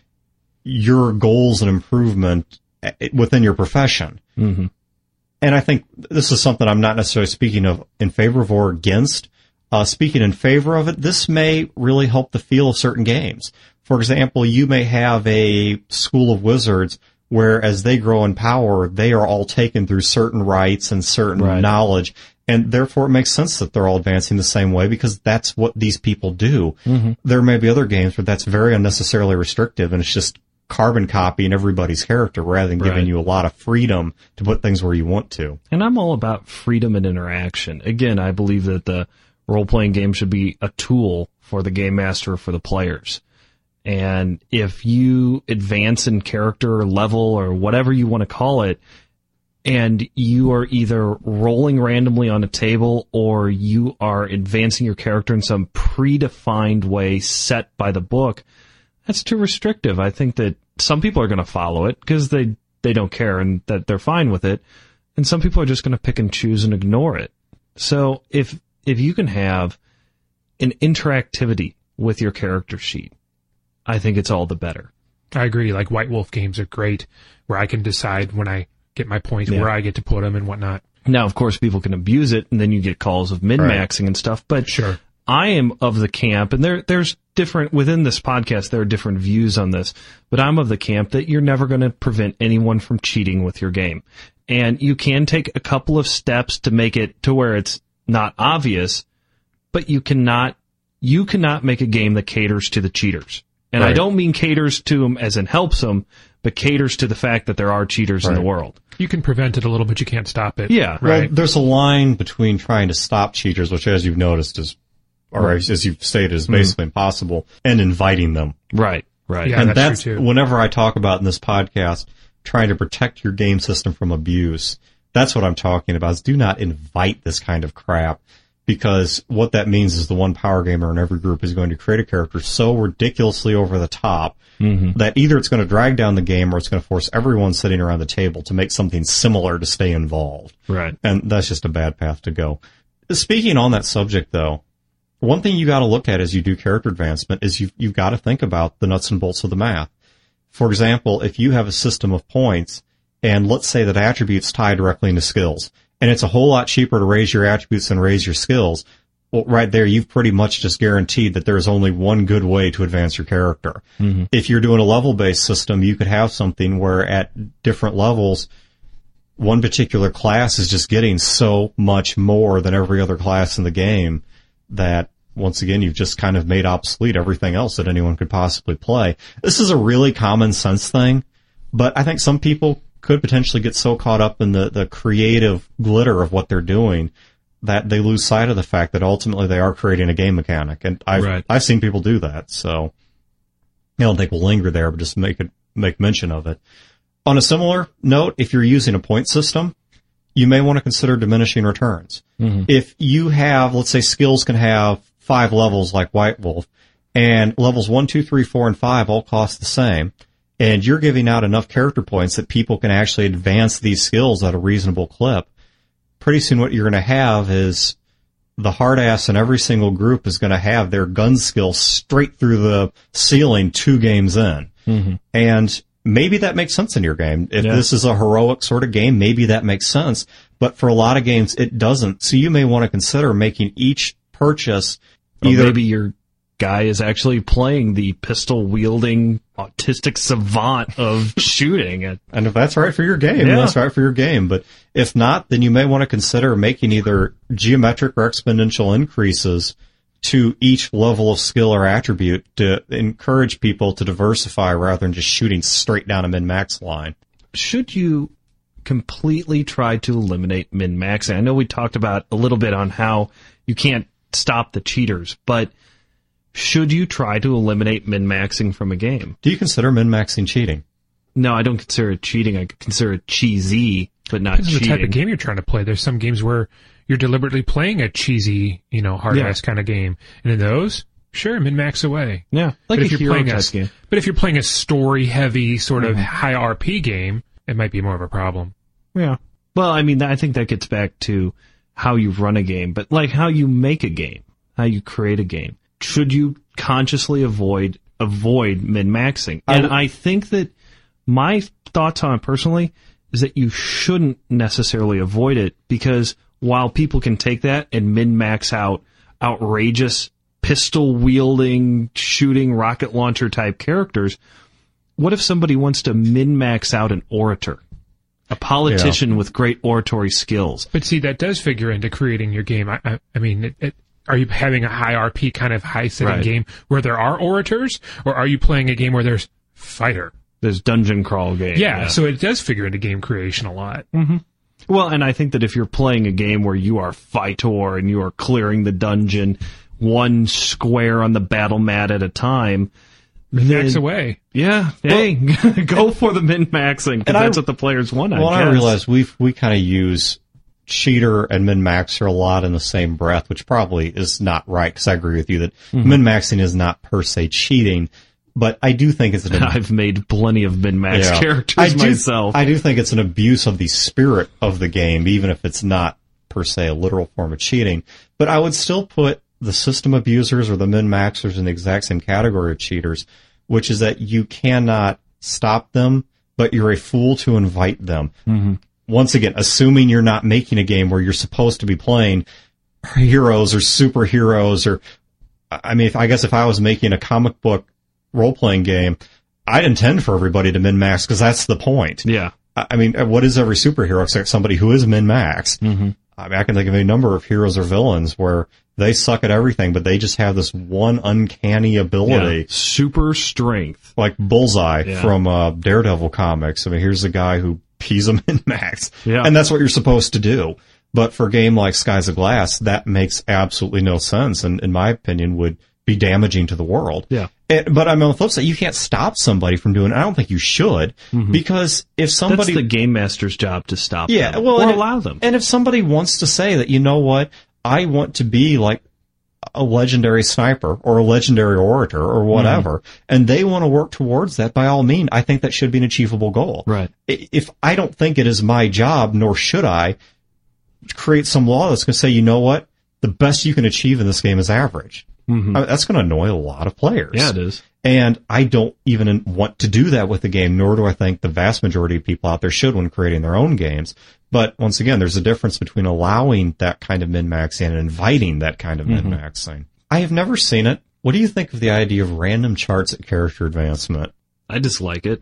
your goals and improvement within your profession. Mm-hmm. And I think this is something I'm not necessarily speaking of in favor of or against. Uh, speaking in favor of it, this may really help the feel of certain games. For example, you may have a school of wizards where as they grow in power, they are all taken through certain rites and certain right. knowledge, and therefore it makes sense that they're all advancing the same way because that's what these people do. Mm-hmm. There may be other games where that's very unnecessarily restrictive, and it's just carbon copying everybody's character rather than giving right. you a lot of freedom to put things where you want to. And I'm all about freedom and interaction. Again, I believe that the role-playing game should be a tool for the game master, for the players. And if you advance in character or level or whatever you want to call it, and you are either rolling randomly on a table or you are advancing your character in some predefined way set by the book, that's too restrictive. I think that some people are going to follow it because they, they don't care and that they're fine with it. And some people are just going to pick and choose and ignore it. So if, if you can have an interactivity with your character sheet, I think it's all the better. I agree. Like White Wolf games are great where I can decide when I get my points, yeah. where I get to put them and whatnot. Now, of course, people can abuse it and then you get calls of min-maxing right. and stuff, but sure. I am of the camp, and there, there's different, within this podcast, there are different views on this, but I'm of the camp that you're never going to prevent anyone from cheating with your game. And you can take a couple of steps to make it to where it's not obvious, but you cannot, you cannot make a game that caters to the cheaters. And right. I don't mean caters to them as in helps them, but caters to the fact that there are cheaters right. in the world. You can prevent it a little, but you can't stop it. Yeah. Right. Well, there's a line between trying to stop cheaters, which as you've noticed is, or right. as you've stated, is basically mm-hmm. impossible, and inviting them. Right, right. Yeah, and that's, that's true too. Whenever I talk about in this podcast, trying to protect your game system from abuse, that's what I'm talking about, is do not invite this kind of crap. Because what that means is the one power gamer in every group is going to create a character so ridiculously over the top mm-hmm. that either it's going to drag down the game or it's going to force everyone sitting around the table to make something similar to stay involved. Right. And that's just a bad path to go. Speaking on that subject, though, one thing you got to look at as you do character advancement is you've, you've got to think about the nuts and bolts of the math. For example, if you have a system of points, and let's say that attributes tie directly into skills, and it's a whole lot cheaper to raise your attributes than raise your skills, well, right there, you've pretty much just guaranteed that there's only one good way to advance your character. Mm-hmm. If you're doing a level-based system, you could have something where at different levels, one particular class is just getting so much more than every other class in the game that, once again, you've just kind of made obsolete everything else that anyone could possibly play. This is a really common sense thing, but I think some people could potentially get so caught up in the, the creative glitter of what they're doing that they lose sight of the fact that ultimately they are creating a game mechanic. And I've, right. I've seen people do that. So I don't think we'll linger there, but just make it, make mention of it. On a similar note, if you're using a point system, you may want to consider diminishing returns. Mm-hmm. If you have, let's say skills can have five levels like White Wolf, and levels one, two, three, four, and five all cost the same, and you're giving out enough character points that people can actually advance these skills at a reasonable clip, pretty soon what you're going to have is the hard ass in every single group is going to have their gun skill straight through the ceiling two games in. Mm-hmm. And maybe that makes sense in your game. If Yeah. this is a heroic sort of game, maybe that makes sense. But for a lot of games, it doesn't. So you may want to consider making each purchase Or either maybe your guy is actually playing the pistol-wielding autistic savant of shooting. At, And if that's right for your game, Yeah. that's right for your game. But if not, then you may want to consider making either geometric or exponential increases to each level of skill or attribute to encourage people to diversify rather than just shooting straight down a min-max line. should you completely try to eliminate min-maxing? I know we talked about a little bit on how you can't stop the cheaters, but should you try to eliminate min-maxing from a game? Do you consider min-maxing cheating? No, I don't consider it cheating. I consider it cheesy, but not Depends on the cheating. type of game you're trying to play. There's some games where you're deliberately playing a cheesy, you know, hard ass Yeah. kind of game, and in those, sure, min max away. Yeah, like but a if you're hero playing type a, game. But if you're playing a story heavy sort of Mhm. high R P game, it might be more of a problem. Yeah. Well, I mean, I think that gets back to how you run a game, but like how you make a game, how you create a game. Should you consciously avoid avoid min-maxing? I And w- I think that my thoughts on it personally is that you shouldn't necessarily avoid it, because while people can take that and min-max out outrageous pistol-wielding, shooting, rocket launcher type characters, what if somebody wants to min-max out an orator? A politician with great oratory skills. But see, that does figure into creating your game. I, I, I mean, it, it, are you having a high R P kind of high setting Right. game where there are orators, or are you playing a game where there's fighter? There's dungeon crawl game. Yeah, so it does figure into game creation a lot. Well, and I think that if you're playing a game where you are fighter and you are clearing the dungeon one square on the battle mat at a time, Min-max then- away. yeah, hey, go for the min-maxing, because And I- that's what the players want, I Well, guess. I realize we we kind of use cheater and min-maxer a lot in the same breath, which probably is not right, because I agree with you that Mm-hmm. min-maxing is not per se cheating, but I do think it's an I've made plenty of min-max Yeah. characters I do, myself. I do think it's an abuse of the spirit of the game, even if it's not per se a literal form of cheating. But I would still put the system abusers or the min-maxers in the exact same category of cheaters, which is that you cannot stop them, but you're a fool to invite them. Mm-hmm. Once again, assuming you're not making a game where you're supposed to be playing heroes or superheroes, or, I mean, if, I guess if I was making a comic book role-playing game, I'd intend for everybody to min-max, because that's the point. Yeah. I I mean, what is every superhero except somebody who is min-maxed? Mm-hmm. I mean, I can think of a number of heroes or villains where they suck at everything, but they just have this one uncanny ability. Yeah. Super strength. Like Bullseye Yeah. from uh, Daredevil comics. I mean, here's a guy who pees a min-max. Yeah. And that's what you're supposed to do. But for a game like Skies of Glass, that makes absolutely no sense, and in my opinion would be damaging to the world. Yeah. And, but I mean, on the flip side, you can't stop somebody from doing it. I don't think you should, because if somebody... That's the game master's job to stop Yeah, them. well, or and it- allow them. And if somebody wants to say that, you know what, I want to be like a legendary sniper or a legendary orator or whatever, and they want to work towards that, by all means, I think that should be an achievable goal. Right. I- If I don't think it is my job, nor should I, create some law that's going to say, you know what, the best you can achieve in this game is average. Mhm. I mean, that's going to annoy a lot of players. Yeah, it is. And I don't even want to do that with the game, nor do I think the vast majority of people out there should when creating their own games. But once again, there's a difference between allowing that kind of min-maxing and inviting that kind of Mm-hmm. min-maxing. I have never seen it. What do you think of the idea of random charts at character advancement? I dislike it.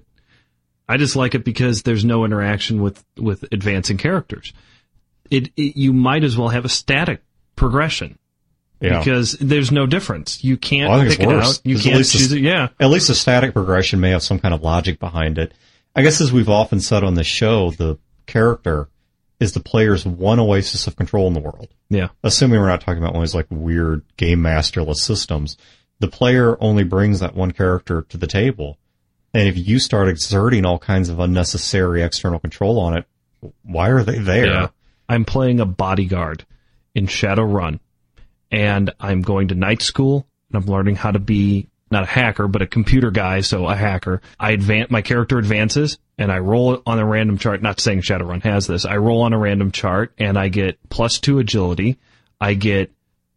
I dislike it because there's no interaction with, with advancing characters. It, it you might as well have a static progression, Yeah. because there's no difference. You can't Well, I think pick it's it worse. out. You 'Cause at can't least choose it's- it. Yeah. At least a static progression may have some kind of logic behind it. I guess as we've often said on the show, the character is the player's one oasis of control in the world. Yeah. Assuming we're not talking about one of these like weird game masterless systems, the player only brings that one character to the table. And if you start exerting all kinds of unnecessary external control on it, why are they there? Yeah. I'm playing a bodyguard in Shadowrun, and I'm going to night school, and I'm learning how to be not a hacker, but a computer guy, so a hacker. I advance, my character advances, and I roll on a random chart. Not saying Shadowrun has this. I roll on a random chart, and I get plus two agility. I get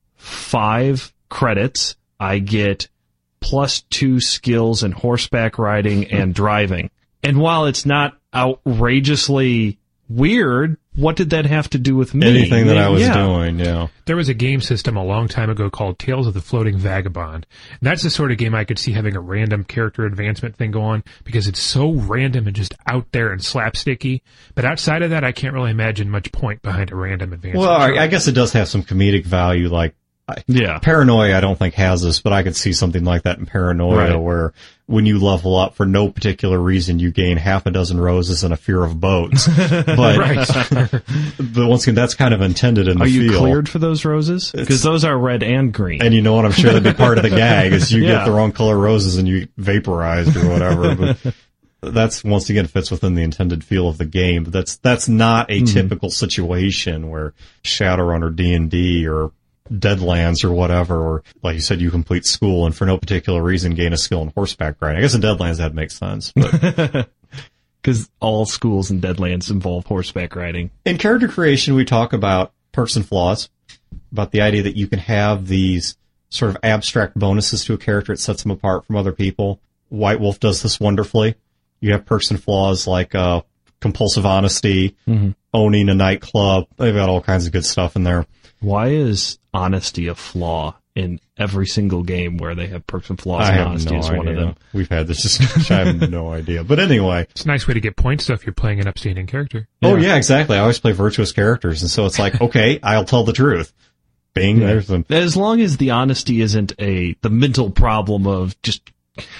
five credits. I get plus two skills in horseback riding and driving. And while it's not outrageously weird, what did that have to do with me? Anything that I was yeah. doing, yeah. There was a game system a long time ago called Tales of the Floating Vagabond. And that's the sort of game I could see having a random character advancement thing go on because it's so random and just out there and slapsticky. But outside of that, I can't really imagine much point behind a random advancement. Well, I, I guess it does have some comedic value, like Yeah. Paranoia, I don't think has this, but I could see something like that in Paranoia, Right. where when you level up for no particular reason, you gain half a dozen roses and a fear of boats. But, but once again, that's kind of intended in the Are you field. cleared for those roses? Because those are red and green. And you know what? I'm sure that'd be part of the gag is you Yeah. get the wrong color roses and you vaporized or whatever. But that's once again fits within the intended feel of the game. But that's that's not a Mm-hmm. typical situation where Shadowrun or D and D or Deadlands or whatever, or like you said, you complete school and for no particular reason gain a skill in horseback riding. I guess in Deadlands that makes sense. But Because all schools in Deadlands involve horseback riding. in character creation, we talk about perks and flaws, about the idea that you can have these sort of abstract bonuses to a character that sets them apart from other people. White Wolf does this wonderfully. You have perks and flaws like uh, compulsive honesty, Mm-hmm. owning a nightclub. They've got all kinds of good stuff in there. Why is honesty a flaw in every single game where they have perks and flaws, I and have honesty no is idea. one of them? We've had this discussion. I have no idea. But anyway. It's a nice way to get points though if you're playing an upstanding character. Oh, yeah, exactly. I always play virtuous characters. And so it's like, okay, I'll tell the truth. Bing, there's them. As long as the honesty isn't a the mental problem of just,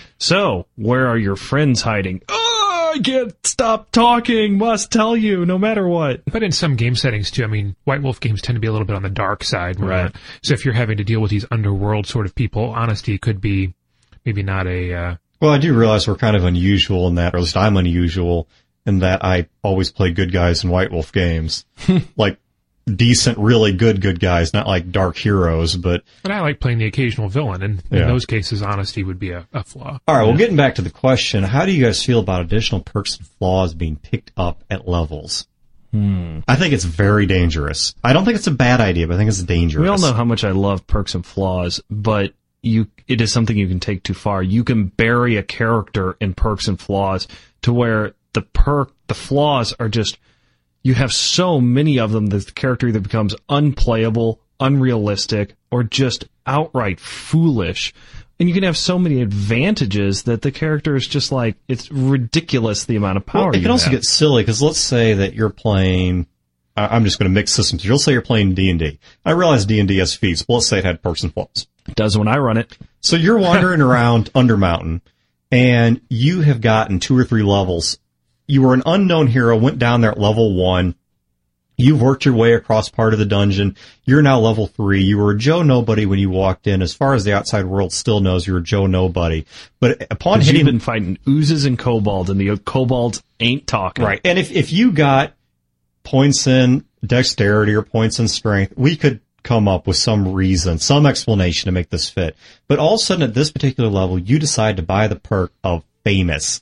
so, where are your friends hiding? Oh, I can't stop talking, must tell you, no matter what. But in some game settings too, I mean, White Wolf games tend to be a little bit on the dark side. more Right. on- So if you're having to deal with these underworld sort of people, honesty could be maybe not a, uh, Well, I do realize we're kind of unusual in that, or at least I'm unusual in that I always play good guys in White Wolf games. Like, decent, really good good guys, not like dark heroes, but... but I like playing the occasional villain, and in Yeah. those cases, honesty would be a, a flaw. All right, well, getting back to the question, how do you guys feel about additional perks and flaws being picked up at levels? Hmm. I think it's very dangerous. I don't think it's a bad idea, but I think it's dangerous. We all know how much I love perks and flaws, but you it is something you can take too far. You can bury a character in perks and flaws to where the perk, the flaws are just, you have so many of them that the character either becomes unplayable, unrealistic, or just outright foolish. And you can have so many advantages that the character is just like, it's ridiculous the amount of power Well, it you can also have. get silly, because let's say that you're playing... I- I'm just going to mix systems. You'll say you're playing D and D. I realize D and D has feats, but let's say it had perks and flaws. It does when I run it. So you're wandering around Undermountain, and you have gotten two or three levels. You were an unknown hero, went down there at level one. You've worked your way across part of the dungeon. You're now level three. You were a Joe Nobody when you walked in. As far as the outside world still knows, you're a Joe Nobody. But upon Because hitting... you've been fighting oozes and kobolds, and the kobolds ain't talking. Right. And if, if you got points in dexterity or points in strength, we could come up with some reason, some explanation to make this fit. But all of a sudden at this particular level, you decide to buy the perk of famous.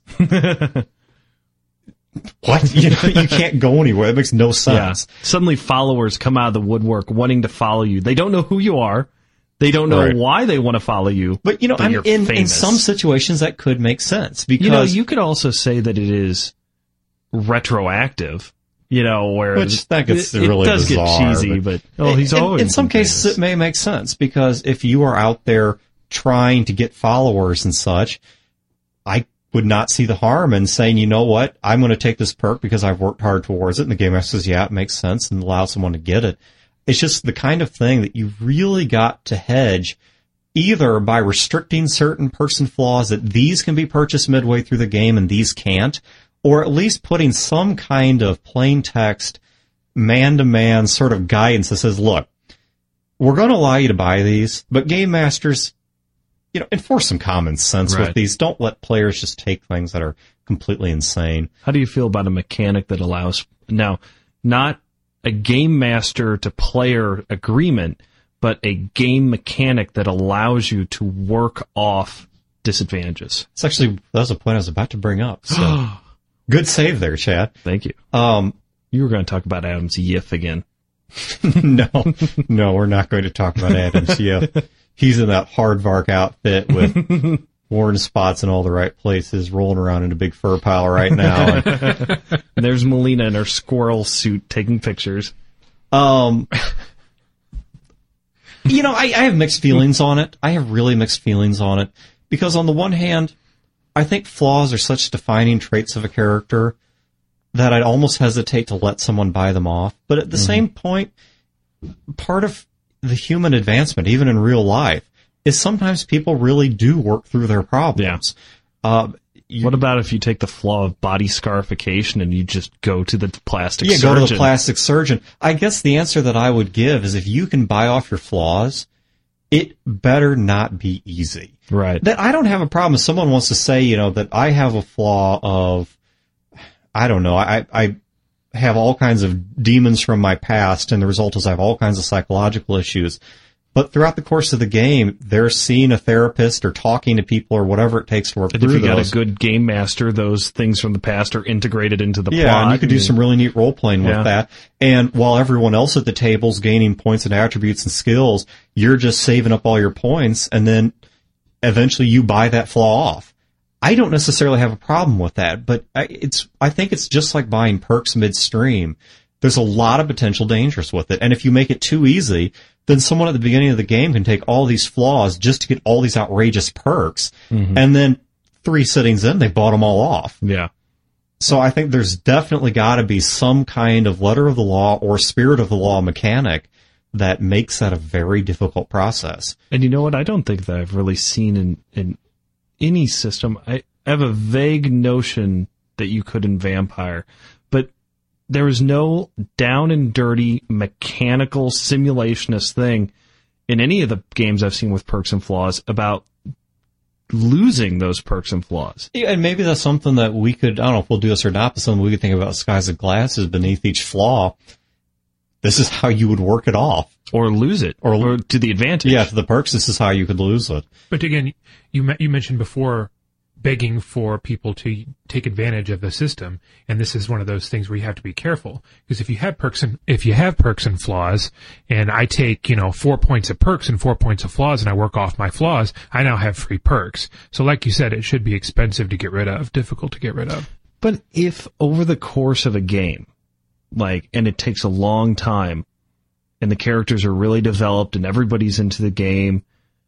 What? You know, you can't go anywhere. It makes no Yeah. sense. Suddenly followers come out of the woodwork wanting to follow you. They don't know who you are. They don't know Right. why they want to follow you. But, you know, I'm, you're in, in famous. some situations that could make sense because... You know, you could also say that it is retroactive. You know, where Which that gets it, really it does bizarre, get cheesy, but, oh, he's in, always in some been cases famous. it may make sense because if you are out there trying to get followers and such, I would not see the harm in saying, you know what, I'm going to take this perk because I've worked hard towards it. And the game master says, yeah, it makes sense, and allow someone to get it. It's just the kind of thing that you really got to hedge either by restricting certain perks and flaws that these can be purchased midway through the game and these can't, or at least putting some kind of plain text, man-to-man sort of guidance that says, look, we're going to allow you to buy these, but game masters, you know, enforce some common sense Right. with these. Don't let players just take things that are completely insane. How do you feel about a mechanic that allows, now, not a game master to player agreement, but a game mechanic that allows you to work off disadvantages. It's actually, that was a point I was about to bring up. So good save there, Chad. Thank you. Um, You were going to talk about Adam's Yif again. no, no, we're not going to talk about Adam's Yif. He's in that Hardvark outfit with worn spots in all the right places, rolling around in a big fur pile right now. And, and there's Melina in her squirrel suit taking pictures. Um, you know, I, I have mixed feelings on it. I have really mixed feelings on it because on the one hand, I think flaws are such defining traits of a character that I'd almost hesitate to let someone buy them off. But at the mm-hmm. same point, part of the human advancement, even in real life, is sometimes people really do work through their problems. Yeah. Uh, you, what about if you take the flaw of body scarification and you just go to the plastic yeah, surgeon? Yeah, go to the plastic surgeon. I guess the answer that I would give is if you can buy off your flaws, it better not be easy. Right. That I don't have a problem if someone wants to say, you know, that I have a flaw of, I don't know, I, I have all kinds of demons from my past, and the result is I have all kinds of psychological issues. But throughout the course of the game, they're seeing a therapist or talking to people or whatever it takes to work and through those. If you those. got a good game master, those things from the past are integrated into the yeah, plot. Yeah, and you could do some really neat role-playing with yeah. that. And while everyone else at the table's gaining points and attributes and skills, you're just saving up all your points, and then eventually you buy that flaw off. I don't necessarily have a problem with that, but I, it's, I think it's just like buying perks midstream. There's a lot of potential dangers with it, and if you make it too easy, then someone at the beginning of the game can take all these flaws just to get all these outrageous perks, mm-hmm. and then three sittings in, they bought them all off. Yeah. So I think there's definitely got to be some kind of letter of the law or spirit of the law mechanic that makes that a very difficult process. And you know what? I don't think that I've really seen in, in any system. I have a vague notion that you could in Vampire, but there is no down and dirty mechanical simulationist thing in any of the games I've seen with perks and flaws about losing those perks and flaws. Yeah, and maybe that's something that we could, I don't know if we'll do this or not, but something we could think about skies of glasses beneath each flaw. This is how you would work it off. Or lose it. Or, or to the advantage. Yeah, to the perks, this is how you could lose it. But again, you you mentioned before begging for people to take advantage of the system, and this is one of those things where you have to be careful, because if you have perks and if you have perks and flaws, and I take, you know, four points of perks and four points of flaws, and I work off my flaws, I now have free perks. So like you said, it should be expensive to get rid of, difficult to get rid of. But if over the course of a game, like, and it takes a long time, and the characters are really developed and everybody's into the game,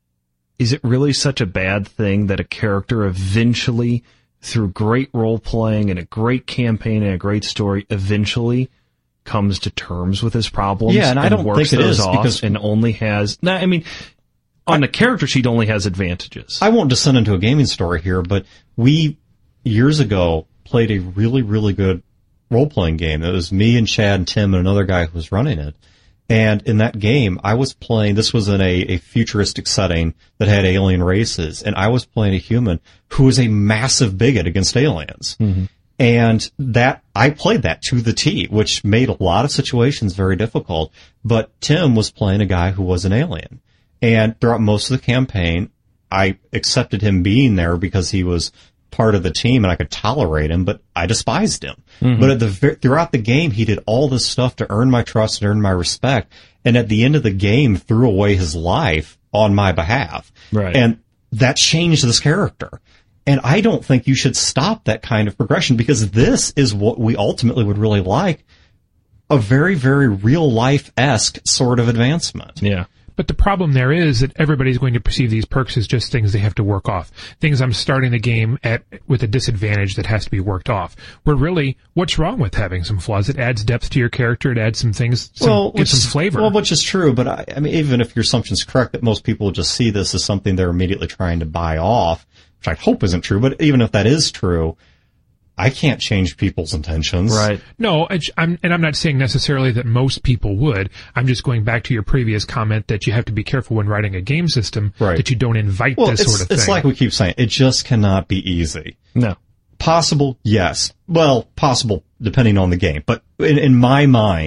is it really such a bad thing that a character eventually, through great role-playing and a great campaign and a great story, eventually comes to terms with his problems? Yeah, and, and I don't works think it those is, off because and only has... Nah, I mean, on I, the character sheet only has advantages. I won't descend into a gaming story here, but we, years ago, played a really, really good role-playing game. It was me and Chad and Tim and another guy who was running it. And in that game, I was playing, this was in a, a futuristic setting that had alien races, and I was playing a human who was a massive bigot against aliens. Mm-hmm. And that, I played that to the T, which made a lot of situations very difficult. But Tim was playing a guy who was an alien. And throughout most of the campaign, I accepted him being there because he was part of the team and I could tolerate him, but I despised him. Mm-hmm. But at the throughout the game, he did all this stuff to earn my trust and earn my respect. And at the end of the game, threw away his life on my behalf. Right. And that changed this character. And I don't think you should stop that kind of progression, because this is what we ultimately would really like. A very, very real life-esque sort of advancement. Yeah. But the problem there is that everybody's going to perceive these perks as just things they have to work off. Things I'm starting the game at with a disadvantage that has to be worked off. Where really, what's wrong with having some flaws? It adds depth to your character. It adds some things, some, well, gives some flavor. Well, which is true, but I, I mean, even if your assumption's correct that most people just see this as something they're immediately trying to buy off, which I hope isn't true, but even if that is true, I can't change people's intentions. Right. No, I'm, and I'm not saying necessarily that most people would. I'm just going back to your previous comment that you have to be careful when writing a game system, right, that you don't invite well, this it's, sort of thing. It's like we keep saying, it just cannot be easy. No. Possible, yes. Well, possible depending on the game. But in, in my mind,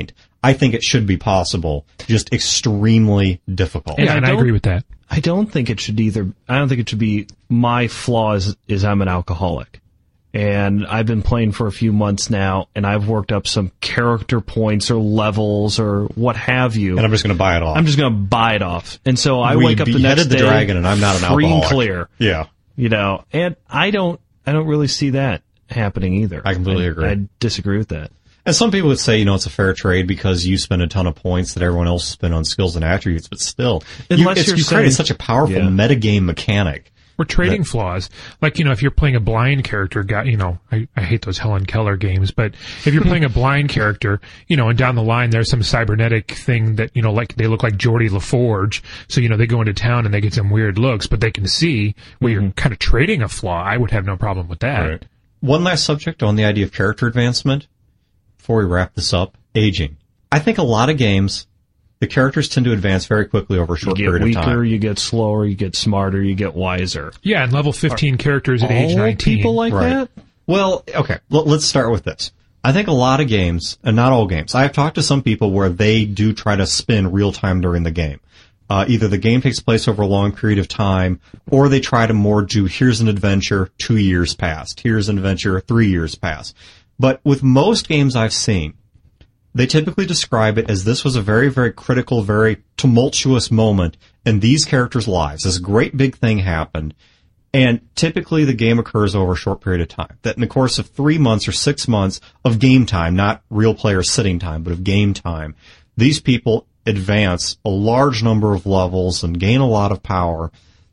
I think it should be possible, just extremely difficult. Yeah, I and I don't- agree with that. I don't think it should either. I don't think it should be my flaw is, is I'm an alcoholic. And I've been playing for a few months now, and I've worked up some character points or levels or what have you. And I'm just going to buy it off. I'm just going to buy it off. And so I We wake up the next beheaded the day dragon, and I'm not an free and alcoholic. clear. Yeah. You know, and I don't, I don't really see that happening either. I completely agree. I disagree with that. And some people would say, you know, it's a fair trade because you spend a ton of points that everyone else spend on skills and attributes, but still, you, Unless it's, you're you created saying- such a powerful Yeah. metagame mechanic. We're trading flaws. Like, you know, if you're playing a blind character, guy, you know, I, I hate those Helen Keller games, but if you're playing a blind character, you know, and down the line there's some cybernetic thing that, you know, like they look like Geordie LaForge, so, you know, they go into town and they get some weird looks, but they can see where you're kind of trading a flaw. I would have no problem with that. Right. One last subject on the idea of character advancement before we wrap this up, aging. I think a lot of games, the characters tend to advance very quickly over a You short get period weaker, of time. you get slower, you get smarter, you get wiser. Yeah, and level fifteen characters at age All nineteen. people like Right. that? Well, okay, l- let's start with this. I think a lot of games, and not all games, I've talked to some people where they do try to spin real time during the game. Uh, either the game takes place over a long period of time, or they try to more do, here's an adventure, two years past. Here's an adventure, three years past. But with most games I've seen, they typically describe it as this was a very, very critical, very tumultuous moment in these characters' lives. This great big thing happened, and typically the game occurs over a short period of time. That in the course of three months or six months of game time, not real player sitting time, but of game time, these people advance a large number of levels and gain a lot of power.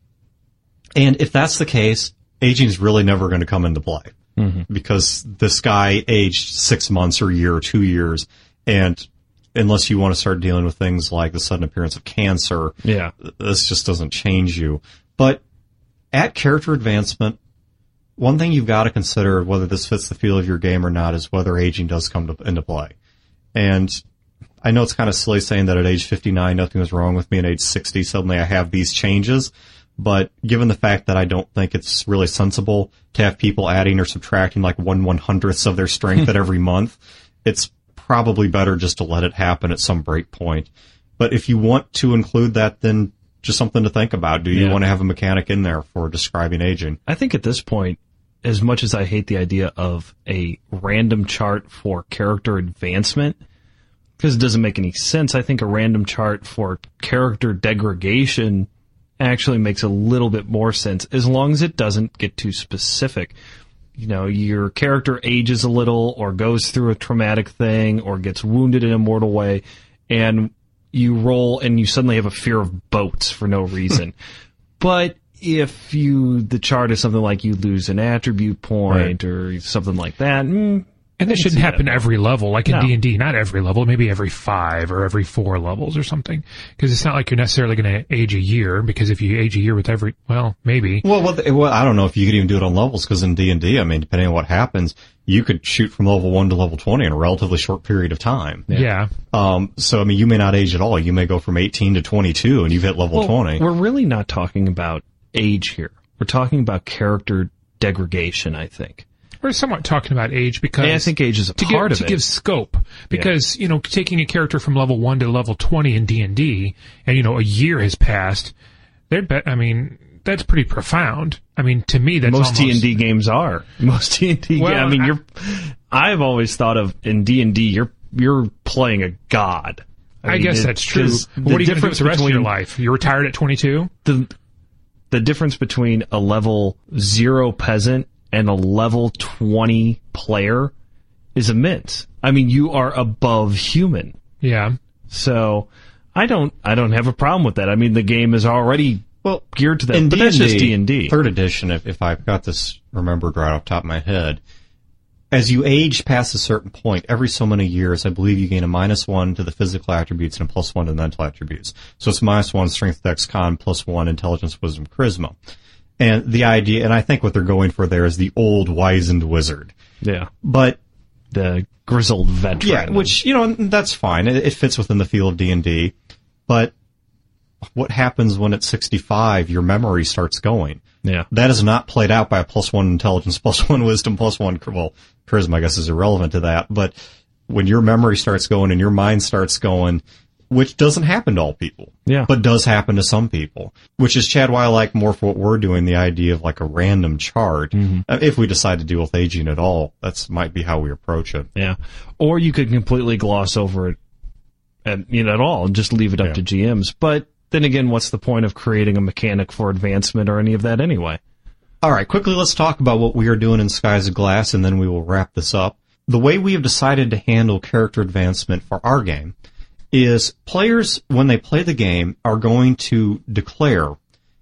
And if that's the case, aging is really never going to come into play. Mm-hmm. Because this guy aged six months or a year or two years, and unless you want to start dealing with things like the sudden appearance of cancer, Yeah. this just doesn't change you. But at character advancement, one thing you've got to consider, whether this fits the feel of your game or not, is whether aging does come to, into play. And I know it's kind of silly saying that at age fifty-nine nothing was wrong with me, and at age sixty suddenly I have these changes. But given the fact that I don't think it's really sensible to have people adding or subtracting like one one hundredths of their strength at every month, it's probably better just to let it happen at some break point. But if you want to include that, then just something to think about. Do you Yeah. want to have a mechanic in there for describing aging? I think at this point, as much as I hate the idea of a random chart for character advancement, because it doesn't make any sense, I think a random chart for character degradation actually makes a little bit more sense, as long as it doesn't get too specific. You know, your character ages a little, or goes through a traumatic thing, or gets wounded in a mortal way, and you roll and you suddenly have a fear of boats for no reason. But if you, the chart is something like you lose an attribute point, Right. or something like that, mm, And this I can shouldn't see happen that. every level, like in No. D and D. Not every level, maybe every five or every four levels or something. Because it's not like you're necessarily going to age a year. Because if you age a year with every, well, maybe. Well, well, th- well, I don't know if you could even do it on levels, because in D and D, I mean, depending on what happens, you could shoot from level one to level twenty in a relatively short period of time. Yeah. Um, so, I mean, you may not age at all. You may go from eighteen to twenty-two, and you've hit level well, twenty. we're really not talking about age here. We're talking about character degradation, I think. We're somewhat talking about age because And I think age is a to part give, of to it. give scope, because you know, taking a character from level one to level twenty in D and D, and you know, a year has passed. They're be- I mean, that's pretty profound. I mean, to me, that's Most almost, D and D games are. Most D and D. Well, I mean, I- you're. I've always thought of in D and D, you're you're playing a god. I, mean, guess it- that's true. 'cause But what are you going to do difference with the rest of your between life? You're retired at twenty-two. The the difference between a level zero peasant and a level twenty player is immense. I mean, you are above human. Yeah. So I don't I don't have a problem with that. I mean, the game is already Well, geared to that. in But D and that's just D and D. third edition, if, if I've got this remembered right off the top of my head, as you age past a certain point, every so many years, I believe you gain a minus one to the physical attributes and a plus one to the mental attributes. So it's minus one strength, dex, con, plus one intelligence, wisdom, charisma. And the idea, and I think what they're going for there is the old wizened wizard. Yeah. But The grizzled veteran. yeah, which, you know, that's fine. It, it fits within the field of D and D. But what happens when at sixty-five your memory starts going? Yeah. That is not played out by a plus one intelligence, plus one wisdom, plus one, well, charisma, I guess, is irrelevant to that. But when your memory starts going and your mind starts going, which doesn't happen to all people, yeah, but does happen to some people, which is, Chad, why I like more for what we're doing, the idea of like a random chart. Mm-hmm. Uh, if we decide to deal with aging at all, that's might be how we approach it. Yeah. Or you could completely gloss over it at, you know, at all and just leave it up Yeah. to G Ms. But then again, what's the point of creating a mechanic for advancement or any of that anyway? All right, quickly, let's talk about what we are doing in Skies of Glass, and then we will wrap this up. The way we have decided to handle character advancement for our game is players, when they play the game, are going to declare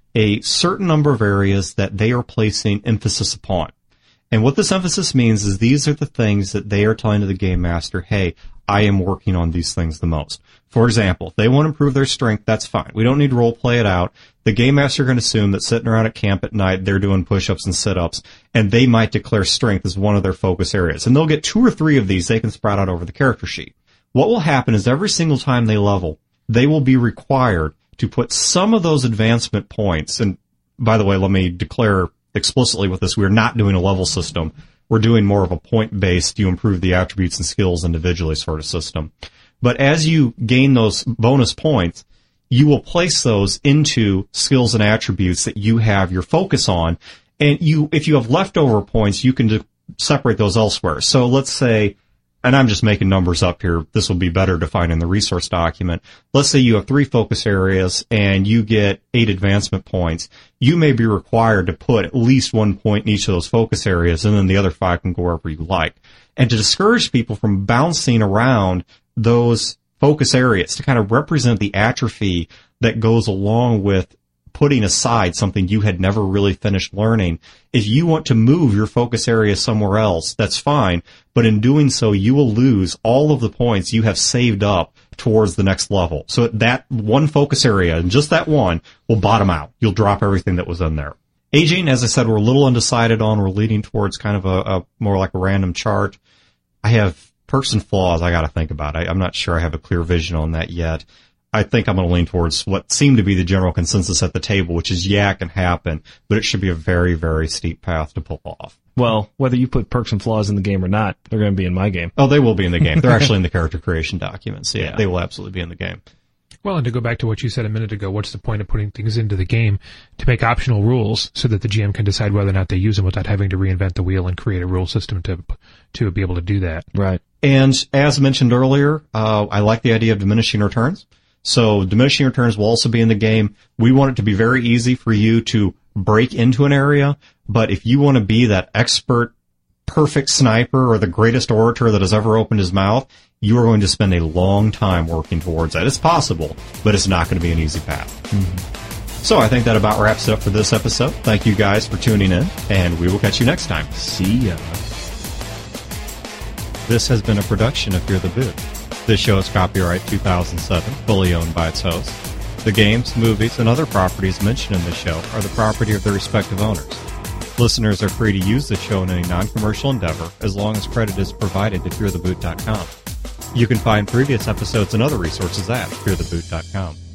a certain number of areas that they are placing emphasis upon. And what this emphasis means is these are the things that they are telling to the game master, hey, I am working on these things the most. For example, if they want to improve their strength, that's fine. We don't need to role play it out. The game master can assume that sitting around at camp at night, they're doing push-ups and sit-ups, and they might declare strength as one of their focus areas. And they'll get two or three of these they can sprout out over the character sheet. What will happen is every single time they level, they will be required to put some of those advancement points, and by the way, let me declare explicitly with this, we're not doing a level system. We're doing more of a point-based, you improve the attributes and skills individually sort of system. But as you gain those bonus points, you will place those into skills and attributes that you have your focus on. And you, if you have leftover points, you can separate those elsewhere. So let's say, and I'm just making numbers up here, this will be better defined in the resource document. Let's say you have three focus areas and you get eight advancement points. You may be required to put at least one point in each of those focus areas, and then the other five can go wherever you like. And to discourage people from bouncing around those focus areas, to kind of represent the atrophy that goes along with putting aside something you had never really finished learning. If you want to move your focus area somewhere else, that's fine, but in doing so, you will lose all of the points you have saved up towards the next level. So that one focus area, and just that one, will bottom out. You'll drop everything that was in there. Aging, as I said, we're a little undecided on. We're leading towards kind of a, a more like a random chart. I have perks and flaws I got to think about. I, I'm not sure I have a clear vision on that yet. I think I'm going to lean towards what seemed to be the general consensus at the table, which is, yeah, it can happen, but it should be a very, very steep path to pull off. Well, whether you put perks and flaws in the game or not, they're going to be in my game. Oh, they will be in the game. They're actually in the character creation documents. Yeah, Yeah. they will absolutely be in the game. Well, and to go back to what you said a minute ago, what's the point of putting things into the game to make optional rules so that the G M can decide whether or not they use them without having to reinvent the wheel and create a rule system to to be able to do that? Right. And as mentioned earlier, uh, I like the idea of diminishing returns. So diminishing returns will also be in the game. We want it to be very easy for you to break into an area, but if you want to be that expert, perfect sniper or the greatest orator that has ever opened his mouth, you are going to spend a long time working towards that. It's possible, but it's not going to be an easy path. Mm-hmm. So I think that about wraps it up for this episode. Thank you guys for tuning in, and we will catch you next time. See ya. This has been a production of Fear the Boot. This show is copyright two thousand seven, fully owned by its host. The games, movies, and other properties mentioned in this show are the property of their respective owners. Listeners are free to use the show in any non-commercial endeavor as long as credit is provided to fear the boot dot com. You can find previous episodes and other resources at fear the boot dot com.